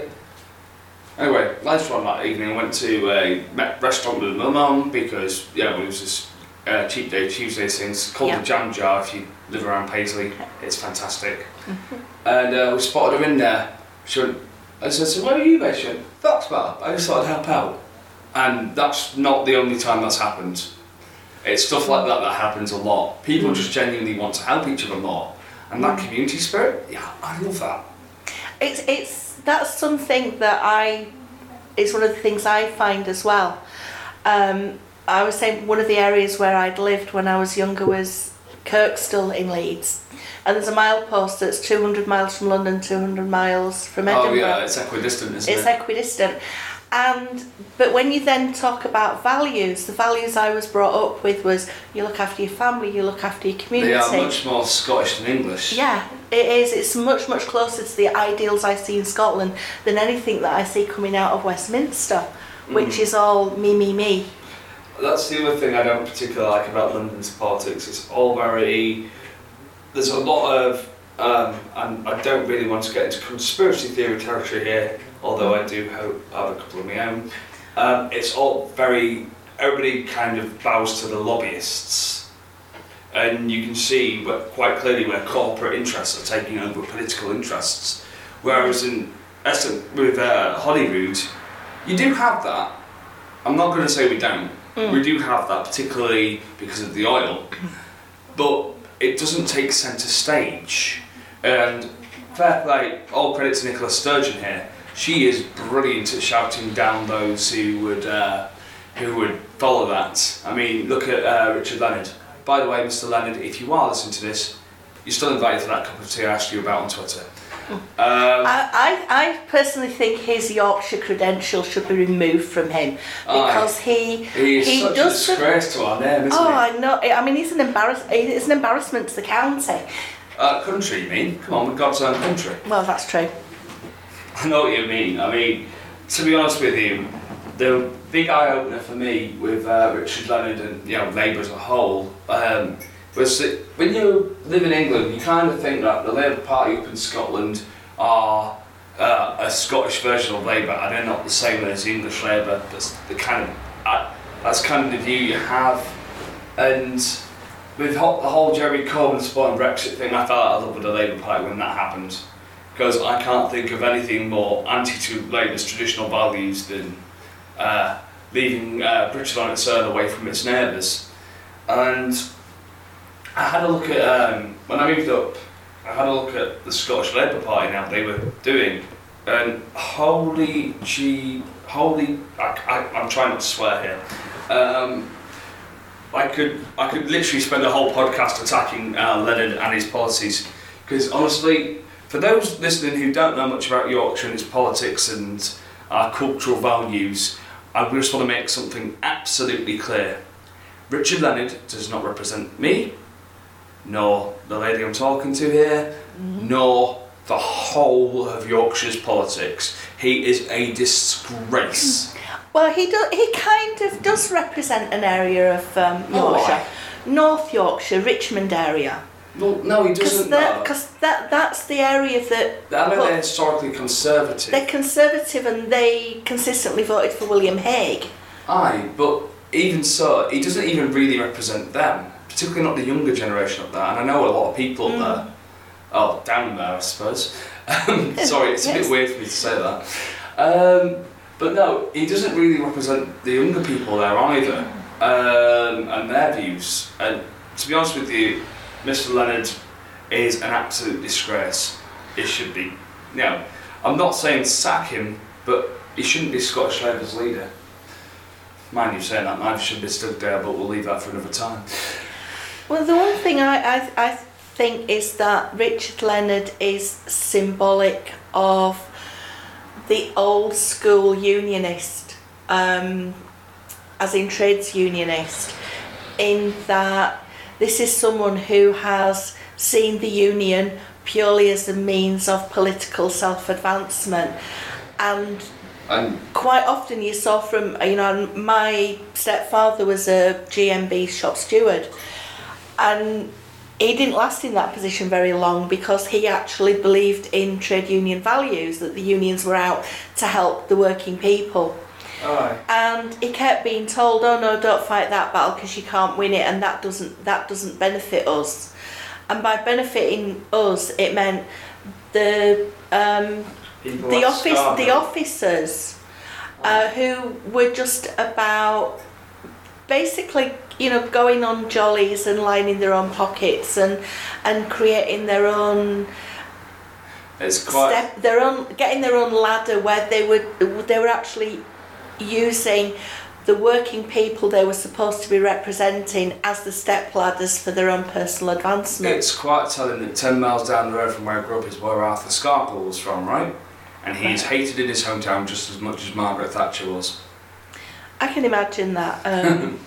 Anyway, later on that evening, I went to a me- restaurant with my mum because, yeah, it was just uh, cheap day Tuesday things called Yeah. the Jam Jar. If you live around Paisley, it's fantastic. And uh, we spotted her in there. She went, I said, so where are you based? She went, Fox Bar. I just thought I'd help out. And that's not the only time that's happened. It's stuff like that that happens a lot. People just genuinely want to help each other more. And that community spirit, yeah, I love that. It's it's that's something that I is one of the things I find as well. Um, I was saying one of the areas where I'd lived when I was younger was Kirkstall in Leeds, and there's a milepost that's two hundred miles from London, two hundred miles from Edinburgh. Oh yeah, it's equidistant, isn't It's it? equidistant. And but when you then talk about values, the values I was brought up with was you look after your family, you look after your community. They are much more Scottish than English. Yeah, it is. It's much, much closer to the ideals I see in Scotland than anything that I see coming out of Westminster, which Mm. is all me, me, me. That's the other thing I don't particularly like about London's politics. It's all very... There's a lot of... Um, and I don't really want to get into conspiracy theory territory here, although I do hope I have a couple of my own. Um, it's all very... Everybody kind of bows to the lobbyists. And you can see but quite clearly where corporate interests are taking over political interests. Whereas in Essex, with uh, Holyrood, you do have that. I'm not going to say we don't. Mm. We do have that, particularly because of the oil. But it doesn't take centre stage. And fair play, all credit to Nicola Sturgeon here. She is brilliant at shouting down those who would uh, who would follow that. I mean, look at uh, Richard Leonard. By the way, Mister Leonard, if you are listening to this, you're still invited to that cup of tea I asked you about on Twitter. Um, I, I, I personally think his Yorkshire credentials should be removed from him because he he is he such a does. disgrace to our name, isn't Oh, he? I know. I mean, he's an embarrass. It's an embarrassment to the county. Uh, country, you mean? Come on, we're God's own country. Well, that's true. I know what you mean. I mean, to be honest with you, the big eye-opener for me with uh, Richard Leonard and you know Labour as a whole um, was that when you live in England, you kind of think that the Labour Party up in Scotland are uh, a Scottish version of Labour, and they're not the same as the English Labour. That's the kind of uh, that's kind of the view you have, and with ho- the whole Jeremy Corbyn supporting Brexit thing, I fell out of love with the Labour Party when that happened. Because I can't think of anything more anti to Labour's traditional values than uh, leaving uh, British on its own away from its neighbours. And I had a look at, um, when I moved up, I had a look at the Scottish Labour Party and how they were doing. And holy gee, holy, I, I, I'm trying not to swear here. Um, I could I could literally spend a whole podcast attacking uh, Leonard and his policies. Because honestly, for those listening who don't know much about Yorkshire and its politics and our cultural values, I just want to make something absolutely clear. Richard Leonard does not represent me, nor the lady I'm talking to here, mm-hmm. nor the whole of Yorkshire's politics. He is a disgrace. Well, he do, he kind of does represent an area of um, Yorkshire, Oh, North Yorkshire, Richmond area. Well, no, he doesn't. Because that, that that's the area that. I mean, well, they're historically conservative. They're conservative and they consistently voted for William Hague. Aye, but even so, he doesn't even really represent them, particularly not the younger generation up there. And I know a lot of people Mm. there. Oh, down there, I suppose. Um, sorry, it's a Yes. bit weird for me to say that. Um, but no, he doesn't really represent the younger people there either, um, and their views. And to be honest with you, Mister Leonard is an absolute disgrace. It should be. Now, I'm not saying sack him, but he shouldn't be Scottish Labour's leader. Mind you saying that, knife should be stuck there, but we'll leave that for another time. Well, the one thing I, I, I think is that Richard Leonard is symbolic of the old school unionist, um, as in trades unionist, in that this is someone who has seen the union purely as a means of political self-advancement. And And quite often you saw from, you know, my stepfather was a G M B shop steward, and he didn't last in that position very long because he actually believed in trade union values, that the unions were out to help the working people. Aye. And he kept being told, "Oh no, don't fight that battle because you can't win it, and that doesn't that doesn't benefit us." And by benefiting us, it meant the um, People the like office the Scarborough. officers uh, who were just about basically, you know, going on jollies and lining their own pockets and and creating their own It's quite. step, their own getting their own ladder where they would they were actually using the working people they were supposed to be representing as the step ladders for their own personal advancement. It's quite telling that ten miles down the road from where I grew up is where Arthur Scargill was from, right? And he's hated in his hometown just as much as Margaret Thatcher was. I can imagine that. Um,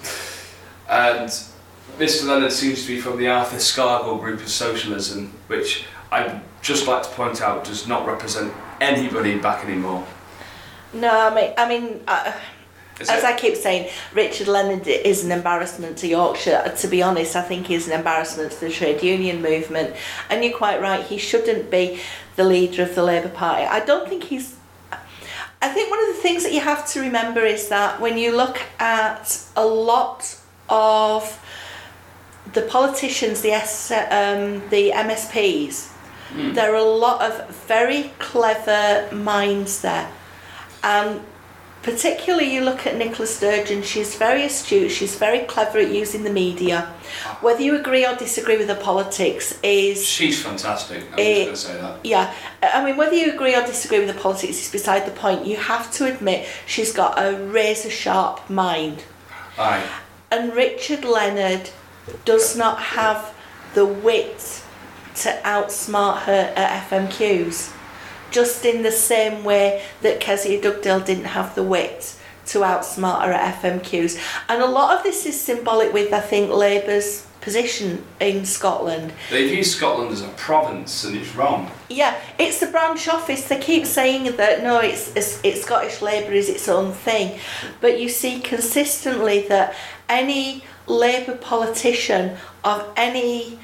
And Mister Leonard seems to be from the Arthur Scargill group of socialism, which I'd just like to point out does not represent anybody back anymore. no, I mean, I mean, uh, Is as it? I keep saying, Richard Leonard is an embarrassment to Yorkshire. To be honest, I think he's an embarrassment to the trade union movement. And you're quite right, he shouldn't be the leader of the Labour Party. I don't think he's... I think one of the things that you have to remember is that when you look at a lot of the politicians, the S, um, the M S Ps, Mm. there are a lot of very clever minds there. And particularly you look at Nicola Sturgeon, she's very astute, she's very clever at using the media. Whether you agree or disagree with her politics is... She's fantastic, I'm Eh, just going to say that. Yeah, I mean, whether you agree or disagree with the politics is beside the point. You have to admit she's got a razor sharp mind. Aye. And Richard Leonard does not have the wit to outsmart her at F M Qs. Just in the same way that Kezia Dugdale didn't have the wit to outsmart her at F M Qs. And a lot of this is symbolic with, I think, Labour's position in Scotland. They view Scotland as a province and it's wrong. Yeah, it's the branch office. They keep saying that no, it's, it's it's Scottish Labour is its own thing, but you see consistently that any Labour politician of any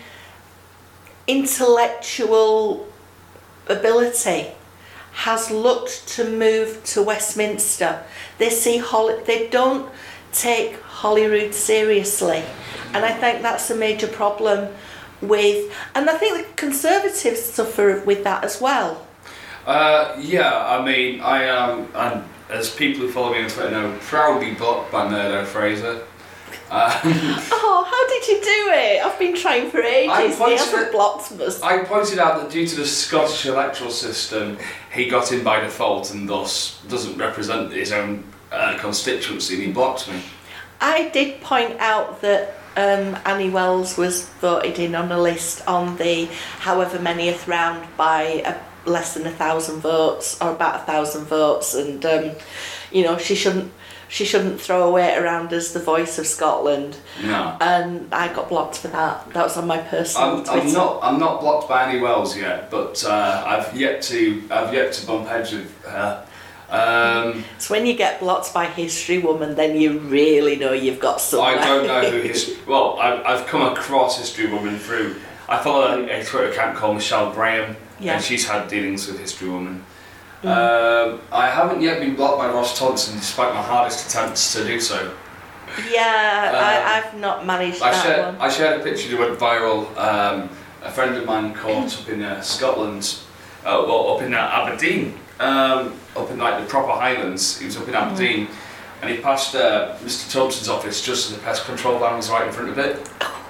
intellectual ability has looked to move to Westminster. They see Holly, they don't take Holyrood seriously, and I think that's a major problem with, and I think the Conservatives suffer with that as well. Uh, yeah, I mean, I am, and as people who follow me on Twitter know, proudly blocked by Murdo Fraser. Um, Oh, how did you do it? I've been trying for I ages. He pointed hasn't it- blocked us. I pointed out that due to the Scottish electoral system, he got in by default and thus doesn't represent his own uh, constituency, and he blocked me. I did point out that um, Annie Wells was voted in on a list on the however manyth round by a, less than a thousand votes, or about a thousand votes, and um, you know she shouldn't she shouldn't throw her weight around as the voice of Scotland. No. And I got blocked for that. That was on my personal I'm, Twitter. I'm not. I'm not blocked by Annie Wells yet, but uh, I've yet to. I've yet to bump heads with her. Um, So when you get blocked by History Woman, then you really know you've got somewhere. I don't know who his. Well, I've, I've come across History Woman through. I follow a, a Twitter account called Michelle Graham, Yeah. and she's had dealings with History Woman. Mm. Um, I haven't yet been blocked by Ross Thompson, despite my hardest attempts to do so. Yeah, Uh, I, I've not managed I that shared, one. I shared a picture that went viral. Um, a friend of mine caught up in uh, Scotland, uh, well, up in uh, Aberdeen, um, up in like the proper Highlands. He was up in Aberdeen, and he passed uh, Mister Thompson's office just as the pest control van was right in front of it.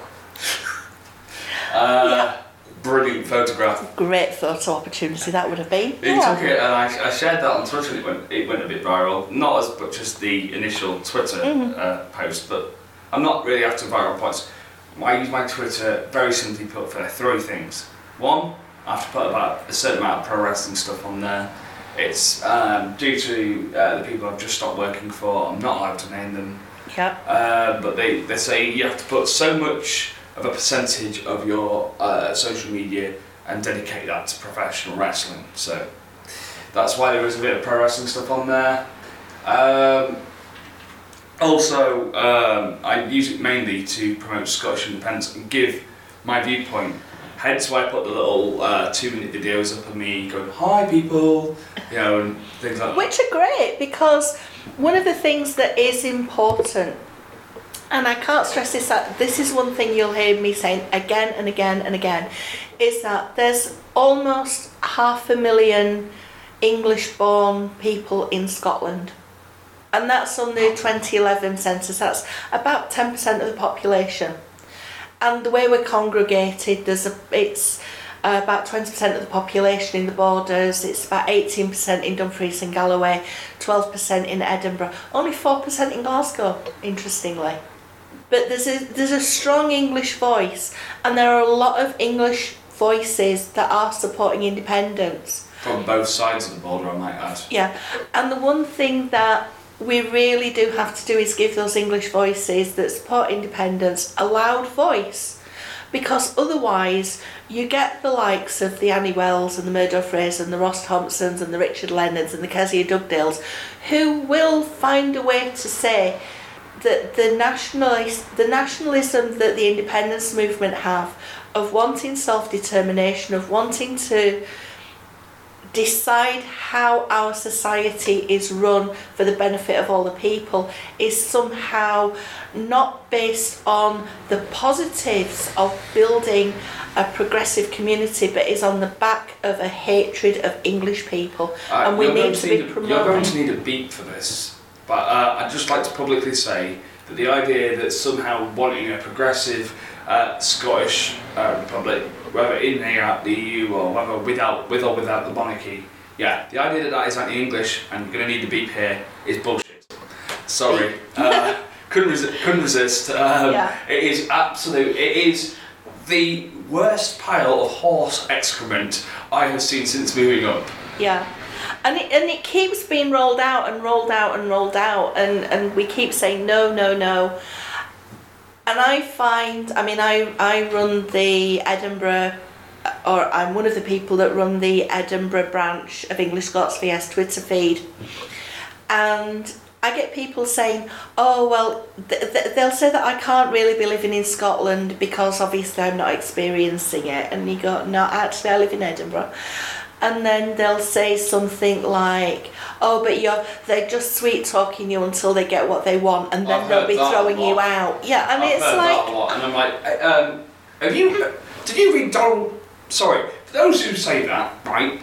Uh, Brilliant photograph. Great photo opportunity that would have been. He Yeah. took it, and I, I shared that on Twitter, and it went it went a bit viral. Not as much as the initial Twitter Mhm. uh, post, but I'm not really after viral points. I use my Twitter very simply put for three things. One, I have to put about a certain amount of pro wrestling stuff on there. It's um, due to uh, the people I've just stopped working for. I'm not allowed to name them, Yeah. uh, but they, they say you have to put so much of a percentage of your uh, social media and dedicate that to professional wrestling. So that's why there is a bit of pro wrestling stuff on there. Um, also, um, I use it mainly to promote Scottish independence and give my viewpoint. hence why I put the little uh, two-minute videos up of me going, "Hi, people," you know, and things like that. Which are great, because one of the things that is important, and I can't stress this out, this is one thing you'll hear me saying again and again and again, is that there's almost half a million English-born people in Scotland. And that's on the twenty eleven census. That's about ten percent of the population. And the way we're congregated, there's a, it's uh, about twenty percent of the population in the borders. It's about eighteen percent in Dumfries and Galloway, twelve percent in Edinburgh, only four percent in Glasgow, interestingly. But there's a, there's a strong English voice, and there are a lot of English voices that are supporting independence. From both sides of the border, I might add. Yeah, and the one thing that we really do have to do is give those English voices that support independence a loud voice, because otherwise you get the likes of the Annie Wells and the Murdo Fraser and the Ross Thompsons and the Richard Leonards and the Kezia Dugdales, who will find a way to say that the nationalist, the nationalism that the independence movement have, of wanting self-determination, of wanting to decide how our society is run for the benefit of all the people, is somehow not based on the positives of building a progressive community, but is on the back of a hatred of English people. Uh, and we need to be a, promoting. You're going to need a beat for this, but uh, I'd just like to publicly say that the idea that somehow wanting a progressive uh, Scottish uh, Republic, whether in or out the E U or whether without, with or without the monarchy, yeah, the idea that that is anti-English and you're going to need the beep here is bullshit. Sorry, uh, couldn't resist. Couldn't resist. Um, Yeah. It is absolute. It is the worst pile of horse excrement I have seen since moving up. Yeah. And it, and it keeps being rolled out and rolled out and rolled out, and, and we keep saying no, no, no. And I find, I mean, I, I run the Edinburgh, or I'm one of the people that run the Edinburgh branch of English Scots V S Twitter feed. And I get people saying, oh, well, th- th- they'll say that I can't really be living in Scotland because obviously I'm not experiencing it. And you go, no, actually I live in Edinburgh. And then they'll say something like, oh, but you're, they're just sweet talking you until they get what they want, and then I've they'll heard be that throwing a lot. you out. Yeah, and I've it's heard like... that a lot, and I'm like, um, have you, did you read Donald, sorry, for those who say that, right,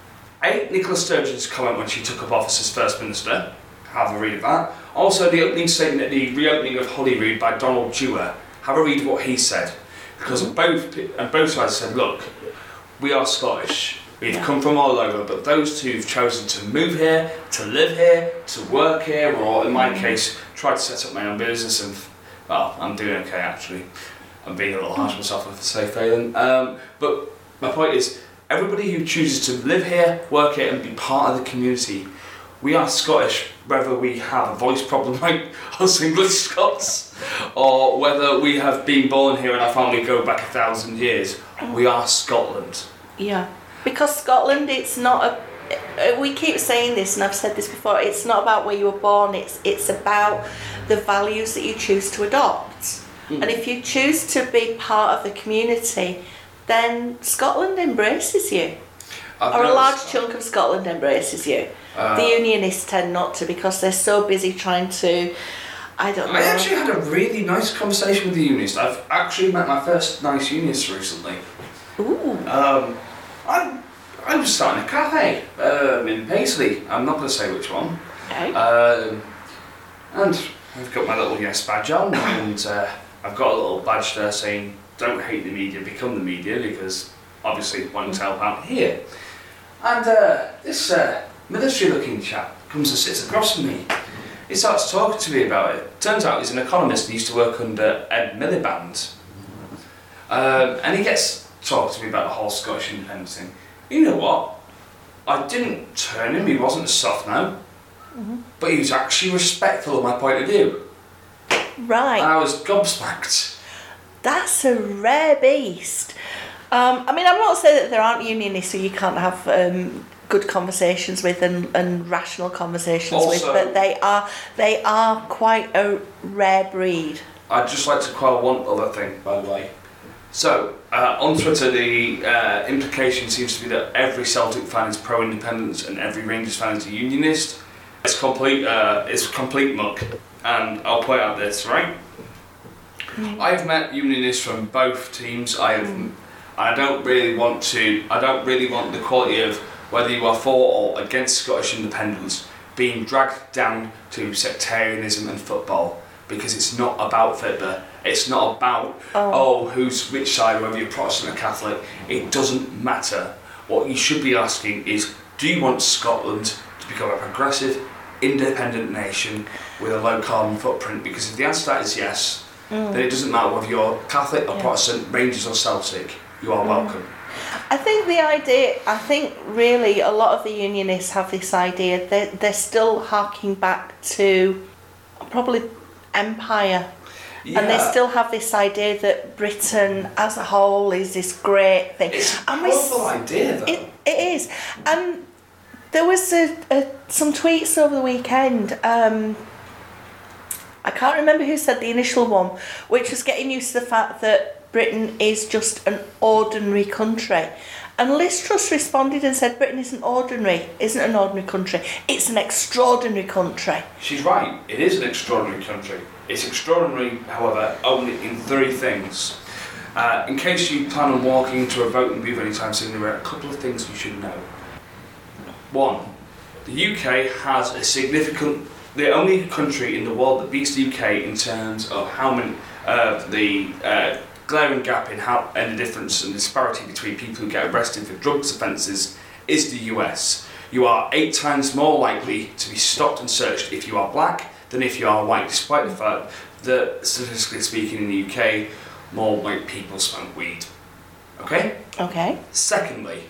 A, Nicola Sturgeon's comment when she took up office as First Minister, have a read of that. Also, the opening statement at the reopening of Holyrood by Donald Dewar, have a read of what he said. Because both, and both sides said, look, we are Scottish. We've Yeah. come from all over, but those two have chosen to move here, to live here, to work here, or in my case, try to set up my own business. And well, I'm doing okay actually. I'm being a little harsh myself if I say failing. Um, but my point is, everybody who chooses to live here, work here, and be part of the community, we are Scottish, whether we have a voice problem like us English Scots, or whether we have been born here and our family go back a thousand years. We are Scotland. Yeah, because Scotland, it's not a... We keep saying this, and I've said this before, it's not about where you were born, it's it's about the values that you choose to adopt. Mm. And if you choose to be part of the community, then Scotland embraces you. I've or a large noticed- chunk of Scotland embraces you. Uh, the Unionists tend not to, because they're so busy trying to... I don't know. I actually had a really nice conversation with the unionist. I've actually met my first nice unionist recently. Ooh. Um, I, I was starting a cafe um, in Paisley. I'm not going to say which one. Okay. Um, and I've got my little yes badge on, and uh, I've got a little badge there saying, don't hate the media, become the media, because obviously wanting to help out here. And uh, this uh, military-looking chap comes and sits across from me. He starts talking to me about it. Turns out he's an economist and used to work under Ed Miliband. Um, and he gets talking to me about the whole Scottish independence thing. You know what? I didn't turn him, he wasn't a soft no. Mm-hmm. But he was actually respectful of my point of view. Right. And I was gobsmacked. That's a rare beast. Um, I mean, I'm not saying that there aren't unionists who you can't have um, good conversations with and, and rational conversations Also- with, but they are they are quite a rare breed. I'd just like to quell one other thing, by the way. So, uh, on Twitter, the uh, implication seems to be that every Celtic fan is pro-independence and every Rangers fan is a unionist. It's complete, uh, it's complete muck, and I'll point out this, right? Mm. I've met unionists from both teams. I have, mm. I don't really want to. I don't really want the quality of whether you are for or against Scottish independence being dragged down to sectarianism and football, because it's not about football. It's not about, oh. oh, who's which side, whether you're Protestant or Catholic. It doesn't matter. What you should be asking is, do you want Scotland to become a progressive, independent nation with a low carbon footprint? Because if the answer to that is yes, mm. then it doesn't matter whether you're Catholic or yeah. Protestant, Rangers or Celtic, you are mm. welcome. I think the idea, I think really a lot of the unionists have this idea that they're still harking back to probably empire. Yeah. And they still have this idea that Britain as a whole is this great thing. It's a and powerful idea, though. It, it is. And there was a, a, some tweets over the weekend. Um, I can't remember who said the initial one, which was getting used to the fact that Britain is just an ordinary country. And Liz Truss responded and said Britain isn't ordinary, isn't an ordinary country. It's an extraordinary country. She's right. It is an extraordinary country. It's extraordinary, however, only in three things. Uh, in case you plan on walking into a voting booth anytime soon, there are a couple of things you should know. One, the U K has a significant, the only country in the world that beats the U K in terms of how many, uh, the uh, glaring gap in how and the difference and disparity between people who get arrested for drugs offences is the U S. You are eight times more likely to be stopped and searched if you are black than if you are white, despite the fact that, statistically speaking, in the U K, more white people smoke weed. Okay? Okay. Secondly,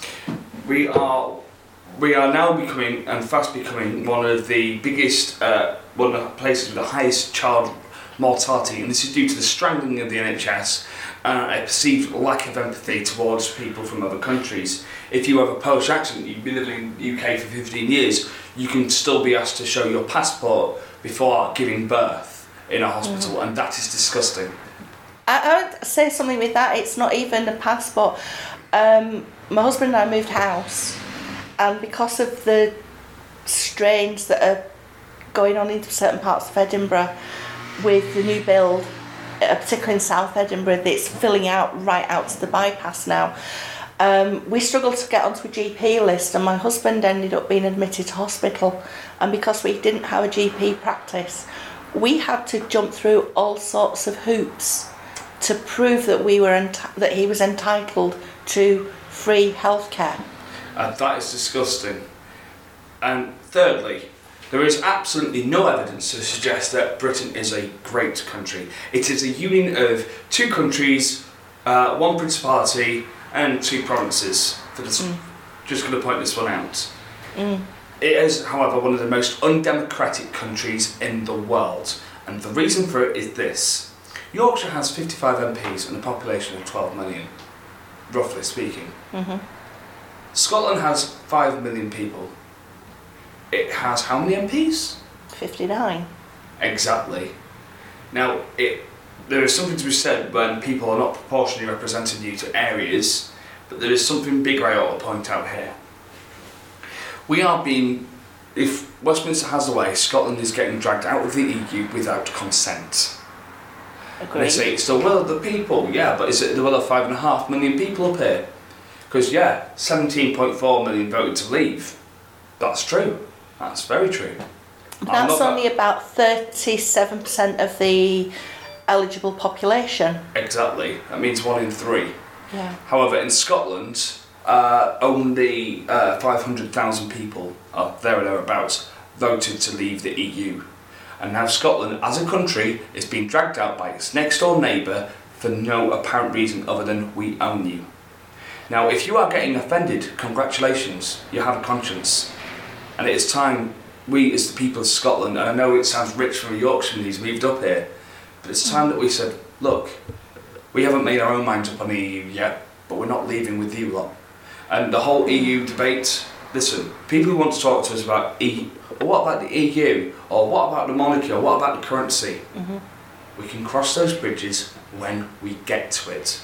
we are we are now becoming, and fast becoming, one of the biggest, uh, one of the places with the highest child mortality, and this is due to the strangling of the N H S and a perceived lack of empathy towards people from other countries. If you have a Polish accent, you've been living in the U K for fifteen years, you can still be asked to show your passport before giving birth in a hospital, mm. and that is disgusting. I, I would say something with that. It's not even a passport. Um, my husband and I moved house, and because of the strains that are going on in certain parts of Edinburgh with the new build, uh, particularly in South Edinburgh, that's filling out right out to the bypass now. Um, we struggled to get onto a G P list, and my husband ended up being admitted to hospital, and because we didn't have a G P practice, we had to jump through all sorts of hoops to prove that we were enti- that he was entitled to free healthcare. Uh, that is disgusting. And thirdly, there is absolutely no evidence to suggest that Britain is a great country. It is a union of two countries, uh, one principality, and two provinces. For this, mm. Just going to point this one out. Mm. It is, however, one of the most undemocratic countries in the world, and the reason for it is this: Yorkshire has fifty-five M Ps and a population of twelve million, roughly speaking. Mm-hmm. Scotland has five million people. It has how many M Ps? fifty-nine. Exactly. Now, it. There is something to be said when people are not proportionally represented due to areas, but there is something bigger I ought to point out here. We are being, if Westminster has the way, Scotland is getting dragged out of the E U without consent. Agreed. And they say it's the will of the people, yeah, but is it the will of five and a half million people up here? Because yeah, seventeen point four million voted to leave. That's true. That's very true. That's only about thirty-seven percent of the eligible population. Exactly. That means one in three. Yeah. However, in Scotland, uh, only uh, five hundred thousand people, uh, there or thereabouts, voted to leave the E U. And now Scotland, as a country, is being dragged out by its next door neighbour for no apparent reason other than we own you. Now, if you are getting offended, congratulations, you have a conscience. And it is time we, as the people of Scotland, and I know it sounds rich from a Yorkshireman who's moved up here, but it's time that we said, look, we haven't made our own minds up on the E U yet, but we're not leaving with you lot. And the whole E U debate, listen, people who want to talk to us about E U, what about the E U, or what about the monarchy, or what about the currency? Mm-hmm. We can cross those bridges when we get to it.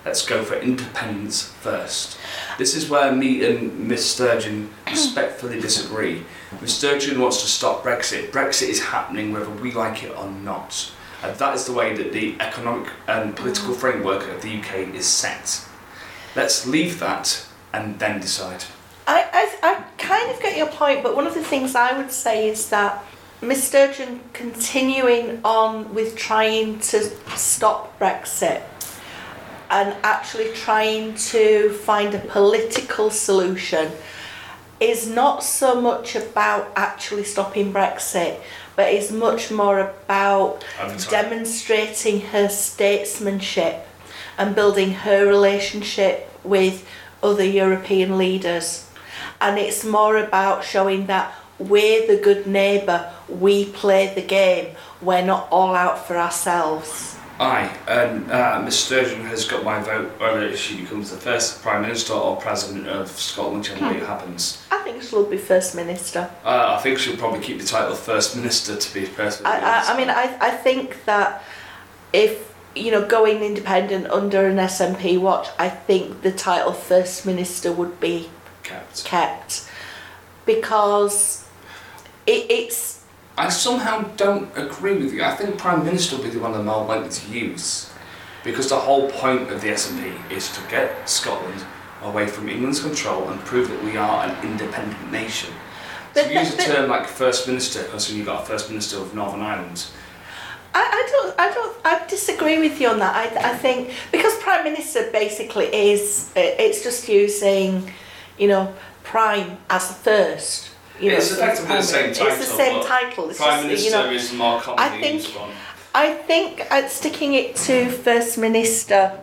let's go for independence first. This is where me and Miss Sturgeon respectfully disagree. Miss Sturgeon wants to stop Brexit. Brexit is happening whether we like it or not. And that is the way that the economic and political framework of the U K is set. Let's leave that and then decide. I, I, I kind of get your point, but one of the things I would say is that Miss Sturgeon continuing on with trying to stop Brexit and actually trying to find a political solution is not so much about actually stopping Brexit, but is much more about demonstrating her statesmanship and building her relationship with other European leaders. And it's more about showing that we're the good neighbour, we play the game, we're not all out for ourselves. Aye, and uh, Miss Sturgeon has got my vote whether she becomes the first Prime Minister or President of Scotland, whichever way it happens. I think she'll be First Minister. Uh, I think she'll probably keep the title of First Minister, to be personally I, I, I mean, I, I think that if, you know, going independent under an S N P watch, I think the title First Minister would be kept. kept because it, it's... I somehow don't agree with you. I think Prime Minister will be the one I'm more likely to use, because the whole point of the S N P is to get Scotland away from England's control and prove that we are an independent nation. To use a term like First Minister, because you've got a First Minister of Northern Ireland. I, I don't, I don't, I disagree with you on that. I, I think because Prime Minister basically is, it's just using, you know, Prime as the first. You know, it's effectively the same title. It's the same title. It's Prime just, Minister you know, is the more commonly I think, used one. I think uh, sticking it to First Minister,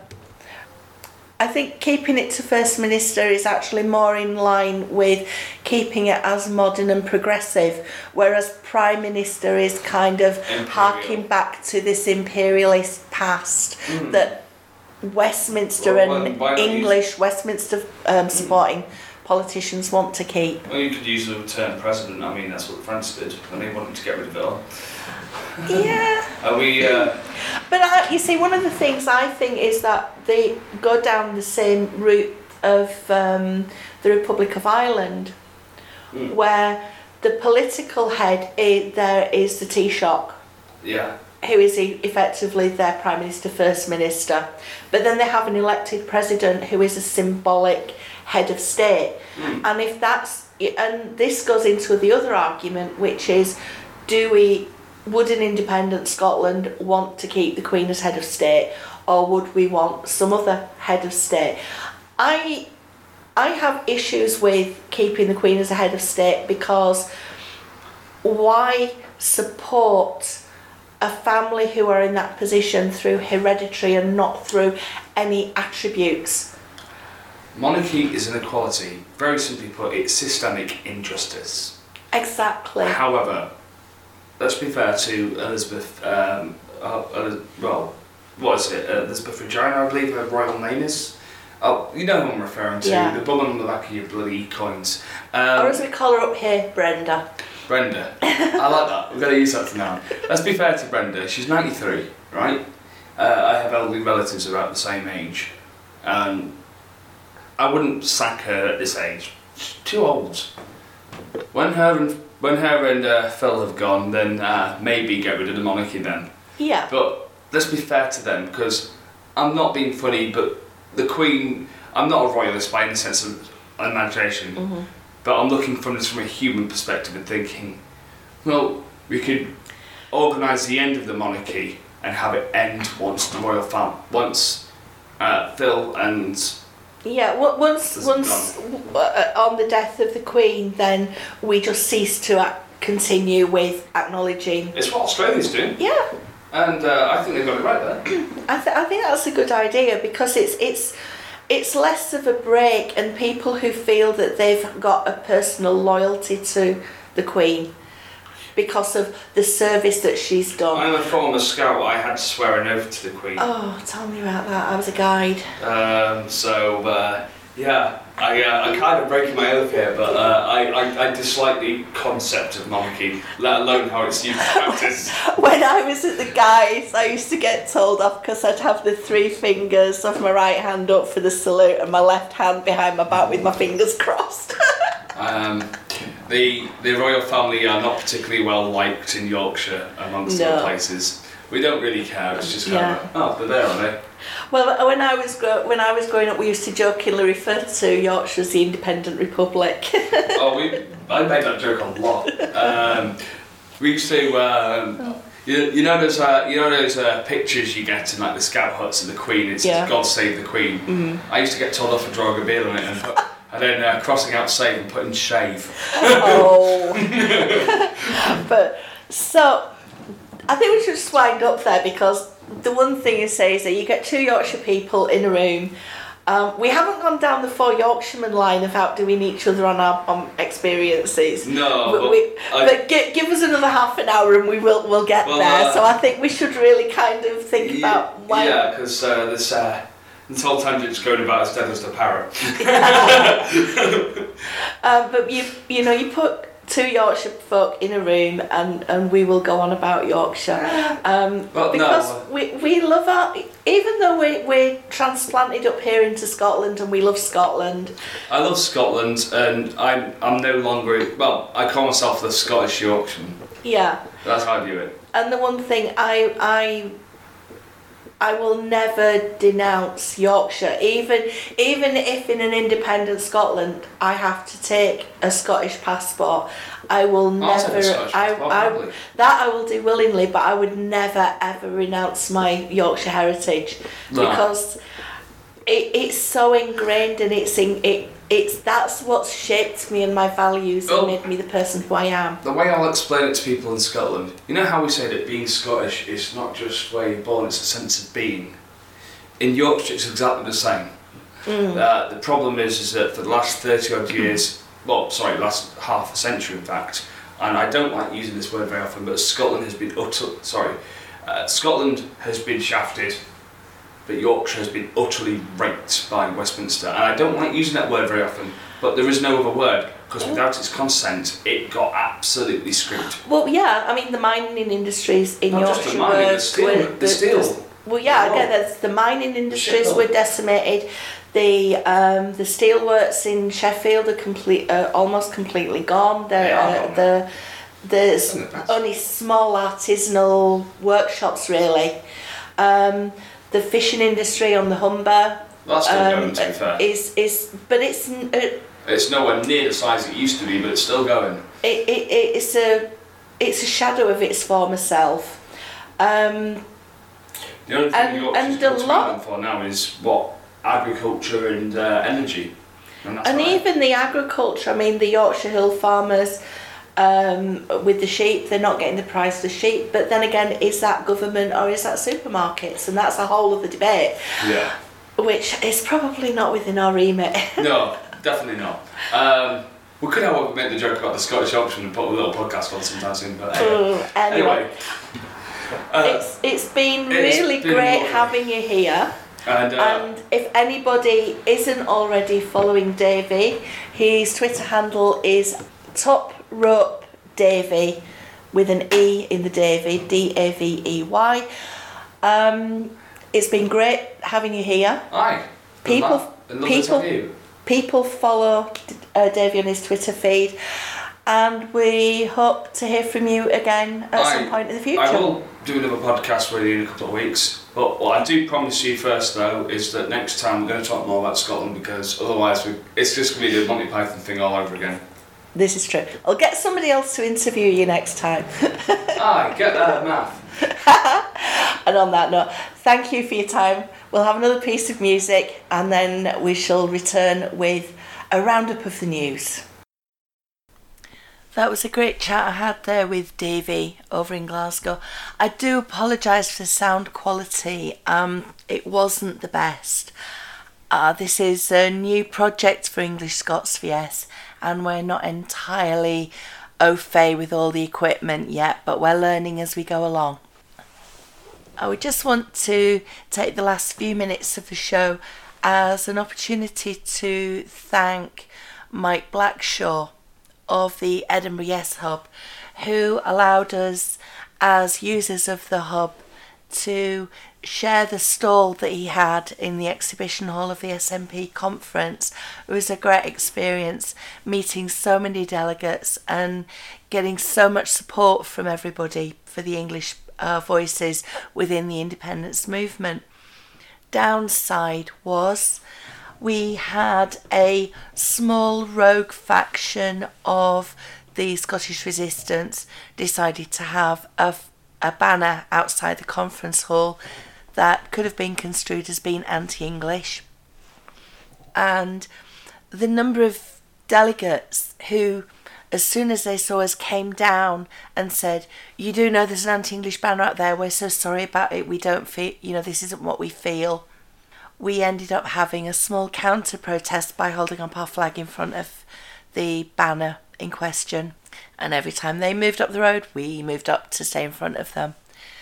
I think keeping it to First Minister is actually more in line with keeping it as modern and progressive, whereas Prime Minister is kind of Imperial. harking back to this imperialist past mm. that Westminster well, and why, why English use... Westminster um, supporting politicians want to keep. Well, you could use the term president. I mean, that's what France did, and they wanted to get rid of it all. Yeah. Are we? Uh... But I, you see, one of the things I think is that they go down the same route of um, the Republic of Ireland, mm. where the political head is, there is the Taoiseach. Yeah. Who is effectively their Prime Minister, First Minister. But then they have an elected president who is a symbolic head of state. Mm. And if that's, and this goes into the other argument, which is, do we, would an independent Scotland want to keep the Queen as head of state, or would we want some other head of state? I, I have issues with keeping the Queen as a head of state, because why support a family who are in that position through hereditary and not through any attributes? Monarchy is inequality. Very simply put, it's systemic injustice. Exactly. However, let's be fair to Elizabeth, um, uh, uh, well, what is it, uh, Elizabeth Regina, I believe her royal name is. Oh, you know who I'm referring to, yeah. The woman on the back of your bloody coins. Um, or as we call her up here, Brenda. Brenda. I like that. We're going to use that for now. Let's be fair to Brenda. She's ninety-three, right? Uh, I have elderly relatives about the same age. Um, I wouldn't sack her at this age. She's too old. When her and when her and uh, Phil have gone, then uh, maybe get rid of the monarchy then. Yeah. But let's be fair to them, because I'm not being funny, but the Queen, I'm not a royalist by any sense of imagination, mm-hmm. but I'm looking from this from a human perspective and thinking, well, we could organise the end of the monarchy and have it end once the royal family, once uh, Phil and yeah, well, once once uh, on the death of the Queen, then we just cease to uh, continue with acknowledging. It's what Australia's doing. Yeah. And uh, I think they've got it right there. I, th- I think that's a good idea, because it's it's it's less of a break, and people who feel that they've got a personal loyalty to the Queen because of the service that she's done. I'm a former scout. I had to swear an oath to the Queen. Oh, tell me about that. I was a guide. Um, so uh, yeah, I, uh, I'm kind of breaking my oath here, but uh, I, I, I dislike the concept of monarchy, let alone how it's used in practice. When I was at the Guys, I used to get told off because I'd have the three fingers of my right hand up for the salute and my left hand behind my back with my fingers crossed. um, the the royal family are not particularly well liked in Yorkshire amongst No. other places. We don't really care. It's just kind Yeah. of oh, they're there, are they? Well, when I was gro- when I was growing up, we used to jokingly refer to Yorkshire as the independent republic. Oh, we I made that joke a lot. Um, we used to. Um, You, you know those uh, you know those uh, pictures you get in like the scout huts of the Queen. It's Yeah. God Save the Queen. Mm-hmm. I used to get told off for drawing a beard on it and, put, and then uh, crossing out save and putting shave. Oh. But so I think we should just wind up there because the one thing you say is that you get two Yorkshire people in a room. Um, we haven't gone down the four Yorkshireman line of outdoing each other on our on experiences. No, but, but, we, I, but give, give us another half an hour and we will we'll get Well, there. uh, so I think we should really kind of think about why. yeah, because uh, this uh, this whole tangent's going about as dead as the parrot. um, but you you know you put two Yorkshire folk in a room and, and we will go on about Yorkshire um, Well, because no. we, we love our, even though we, we're transplanted up here into Scotland and we love Scotland. I love Scotland, and I'm I'm no longer well. I call myself the Scottish Yorkshireman. Yeah. That's how I do it. And the one thing I I I will never denounce Yorkshire, even even if in an independent Scotland I have to take a Scottish passport. I will I'll take never. a Scottish I, passport, I probably. that I will do willingly, but I would never ever renounce my Yorkshire heritage No. because it, it's so ingrained and it's in it. It's that's what's shaped me and my values Oh. and made me the person who I am. The way I'll explain it to people in Scotland, you know how we say that being Scottish is not just where you're born, it's a sense of being. In Yorkshire, it's exactly the same. Mm. Uh, the problem is, is that for the last thirty odd years, well, sorry, last half a century in fact, and I don't like using this word very often, but Scotland has been utter, sorry, uh, Scotland has been shafted, but Yorkshire has been utterly raped by Westminster, and I don't like using that word very often, but there is no other word, because without its consent, it got absolutely screwed. Well, yeah, I mean the mining industries in Not Yorkshire just the mining, were, the steel, were the steel. Well, yeah, Oh. again, that's the mining industries Sheffield. were decimated. The um, the steelworks in Sheffield are complete, uh, almost completely gone. They There, are uh, gone. the there's Isn't it? That's- only small artisanal workshops really. Um, the fishing industry on the Humber That's still um, going, to be fair. is is but it's n- uh, It's nowhere near the size it used to be, but it's still going. it, it it's a it's a shadow of its former self. Um, The only thing And- Yorkshire's and got a to lot- be known for now is, what, agriculture and uh, energy. And, that's And about it. even the agriculture, I mean, the Yorkshire Hill farmers um, with the sheep, they're not getting the price of the sheep. But then again, is that government or is that supermarkets? And that's a whole other debate, Yeah. which is probably not within our remit. No, definitely not. Um, we could have made the joke about the Scottish Yorkshireman and put a little podcast on sometime soon, but anyway. Mm, anyway, anyway uh, it's it's been it's really been great lovely. having you here. and, uh, And if anybody isn't already following Davey, his Twitter handle is Top Rope Davey with an E in the Davey, D A V E Y. Um, it's been great having you here. Aye. People- And lovely people- to have you. People follow uh, Davey on his Twitter feed, and we hope to hear from you again at I- some point in the future. I will do another podcast with you in a couple of weeks. But what I do promise you first, though, is that next time we're going to talk more about Scotland, because otherwise we, it's just going to be the Monty Python thing all over again. This is true. I'll get somebody else to interview you next time. Aye, get that math. And on that note, thank you for your time. We'll have another piece of music and then we shall return with a roundup of the news. That was a great chat I had there with Davey over in Glasgow. I do apologise for the sound quality. Um, it wasn't the best. Uh, this is a new project for English Scots V S and we're not entirely au fait with all the equipment yet, but we're learning as we go along. I would just want to take the last few minutes of the show as an opportunity to thank Mike Blackshaw of the Edinburgh Yes Hub, who allowed us as users of the hub to share the stall that he had in the exhibition hall of the S N P conference. It was a great experience meeting so many delegates and getting so much support from everybody for the English uh, voices within the independence movement. Downside was we had a small rogue faction of the Scottish Resistance decided to have a, a banner outside the conference hall that could have been construed as being anti-English. And the number of delegates who, as soon as they saw us, came down and said, "You do know there's an anti-English banner out there, we're so sorry about it, we don't feel, you know, this isn't what we feel." We ended up having a small counter-protest by holding up our flag in front of the banner in question. And every time they moved up the road, we moved up to stay in front of them.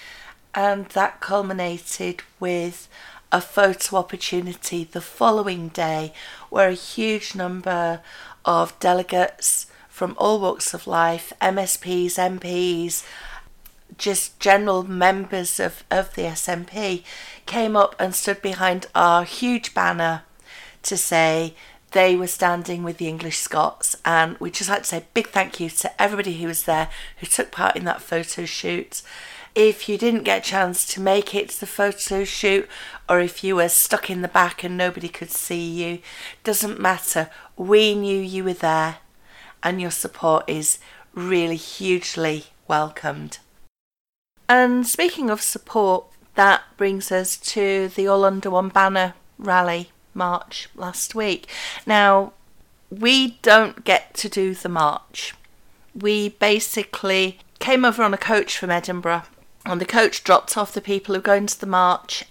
And that culminated with a photo opportunity the following day where a huge number of delegates from all walks of life, M S Ps, M Ps, just general members of, of the S N P came up and stood behind our huge banner to say they were standing with the English Scots. And we'd just like to say a big thank you to everybody who was there, who took part in that photo shoot. If you didn't get a chance to make it to the photo shoot, or if you were stuck in the back and nobody could see you, doesn't matter. We knew you were there and your support is really hugely welcomed. And speaking of support, that brings us to the All Under One Banner rally march last week. Now, we don't get to do the march. We basically came over on a coach from Edinburgh, and the coach dropped off the people who were going to the march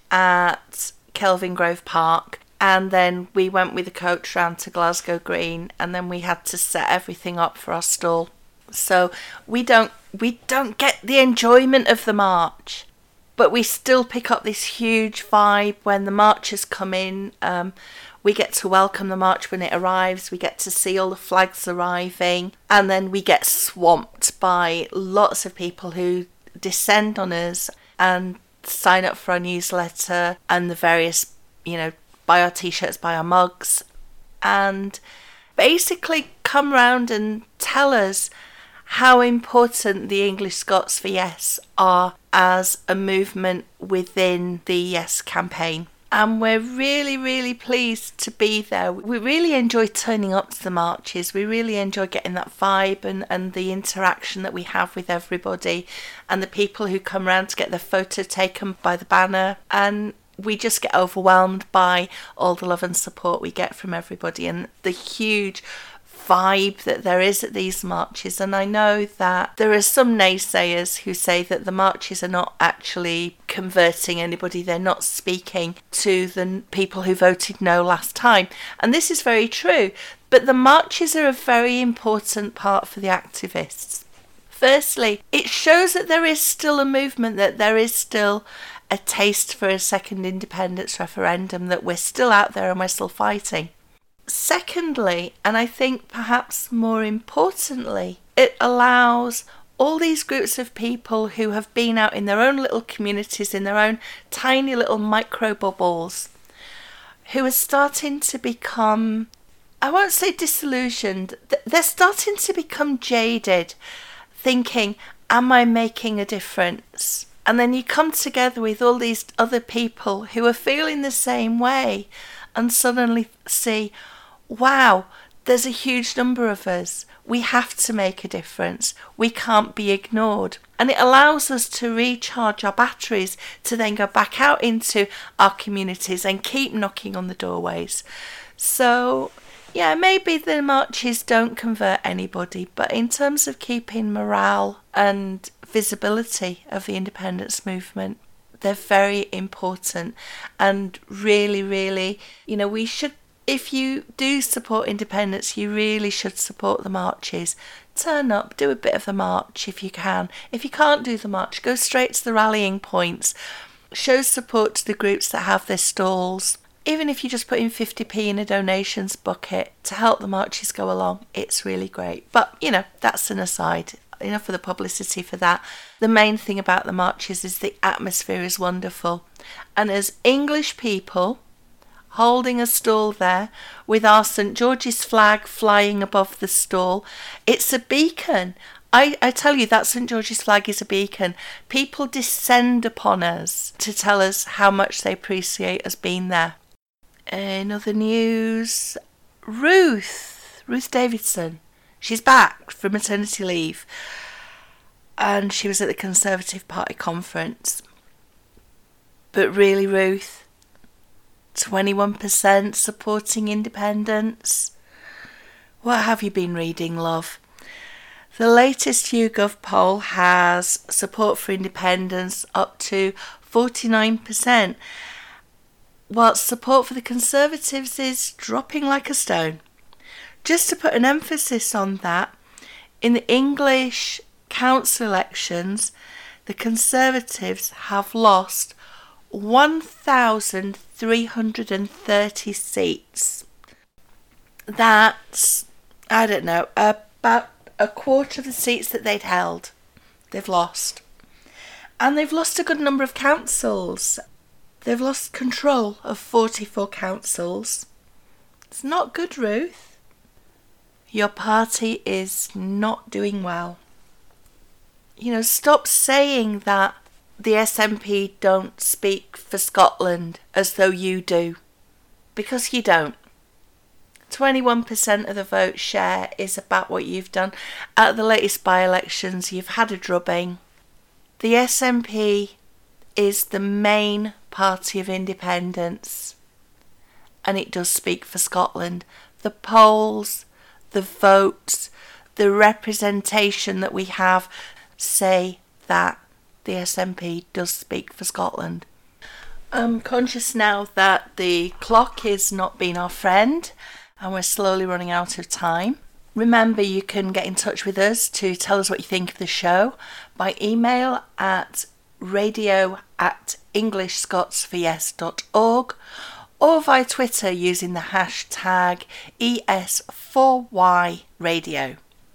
at Kelvingrove Park, and then we went with the coach round to Glasgow Green, and then we had to set everything up for our stall. So we don't we don't get the enjoyment of the march, but we still pick up this huge vibe when the marchers come in. Um, we get to welcome the march when it arrives. We get to see all the flags arriving, and then we get swamped by lots of people who descend on us and sign up for our newsletter and the various, you know, buy our t-shirts, buy our mugs, and basically come round and tell us how important the English Scots for Yes are as a movement within the Yes campaign. And we're really, really pleased to be there. We really enjoy turning up to the marches. We really enjoy getting that vibe and, and the interaction that we have with everybody and the people who come around to get their photo taken by the banner. And we just get overwhelmed by all the love and support we get from everybody and the huge vibe that there is at these marches. And I know that there are some naysayers who say that the marches are not actually converting anybody, they're not speaking to the people who voted no last time, and this is very true, but the marches are a very important part for the activists. Firstly, it shows that there is still a movement, that there is still a taste for a second independence referendum, that we're still out there and we're still fighting. Secondly, and I think perhaps more importantly, it allows all these groups of people who have been out in their own little communities, in their own tiny little micro bubbles, who are starting to become, I won't say disillusioned, they're starting to become jaded, thinking, am I making a difference? And then you come together with all these other people who are feeling the same way and suddenly see, wow, there's a huge number of us. We have to make a difference. We can't be ignored. And it allows us to recharge our batteries to then go back out into our communities and keep knocking on the doorways. So, yeah, maybe the marches don't convert anybody, but in terms of keeping morale and visibility of the independence movement, they're very important. And really, really, you know, we should, if you do support independence, you really should support the marches. Turn up, do a bit of the march if you can. If you can't do the march, go straight to the rallying points. Show support to the groups that have their stalls. even if you just put in fifty p in a donations bucket to help the marches go along, it's really great. But, you know, that's an aside. Enough of the publicity for that. The main thing about the marches is the atmosphere is wonderful. And as English people holding a stall there with our St George's flag flying above the stall, it's a beacon. I, I tell you, that St George's flag is a beacon. People descend upon us to tell us how much they appreciate us being there. In other news, Ruth, Ruth Davidson, she's back from maternity leave, and she was at the Conservative Party conference. But really, Ruth, twenty-one percent supporting independence. What have you been reading, love? The latest YouGov poll has support for independence up to forty-nine percent, whilst support for the Conservatives is dropping like a stone. Just to put an emphasis on that, in the English council elections, the Conservatives have lost one thousand three hundred thirty seats. That's, I don't know, about a quarter of the seats that they'd held. They've lost. And they've lost a good number of councils. They've lost control of forty-four councils. It's not good, Ruth. Your party is not doing well. You know, stop saying that the S N P don't speak for Scotland as though you do, because you don't. twenty-one percent of the vote share is about what you've done. At the latest by-elections, you've had a drubbing. The S N P is the main party of independence, and it does speak for Scotland. The polls, the votes, the representation that we have say that the S N P does speak for Scotland. I'm conscious now that the clock is not being our friend and we're slowly running out of time. Remember, you can get in touch with us to tell us what you think of the show by email at radio at english scots for yes dot org or via Twitter using the hashtag E S four Y radio.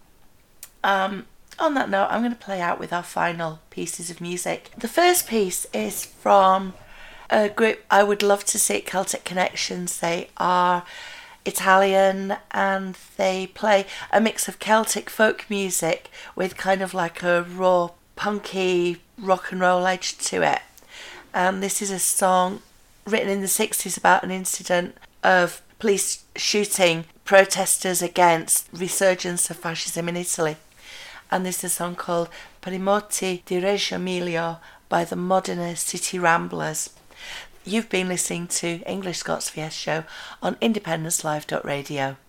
Um, on that note, I'm going to play out with our final pieces of music. The first piece is from a group I would love to see at Celtic Connections. They are Italian and they play a mix of Celtic folk music with kind of like a raw, punky rock and roll edge to it. And this is a song written in the sixties about an incident of police shooting protesters against resurgence of fascism in Italy. And this is a song called Per i motti di Reggio Emilia by the Modena City Ramblers. You've been listening to English Scots V S Show on independence live dot radio.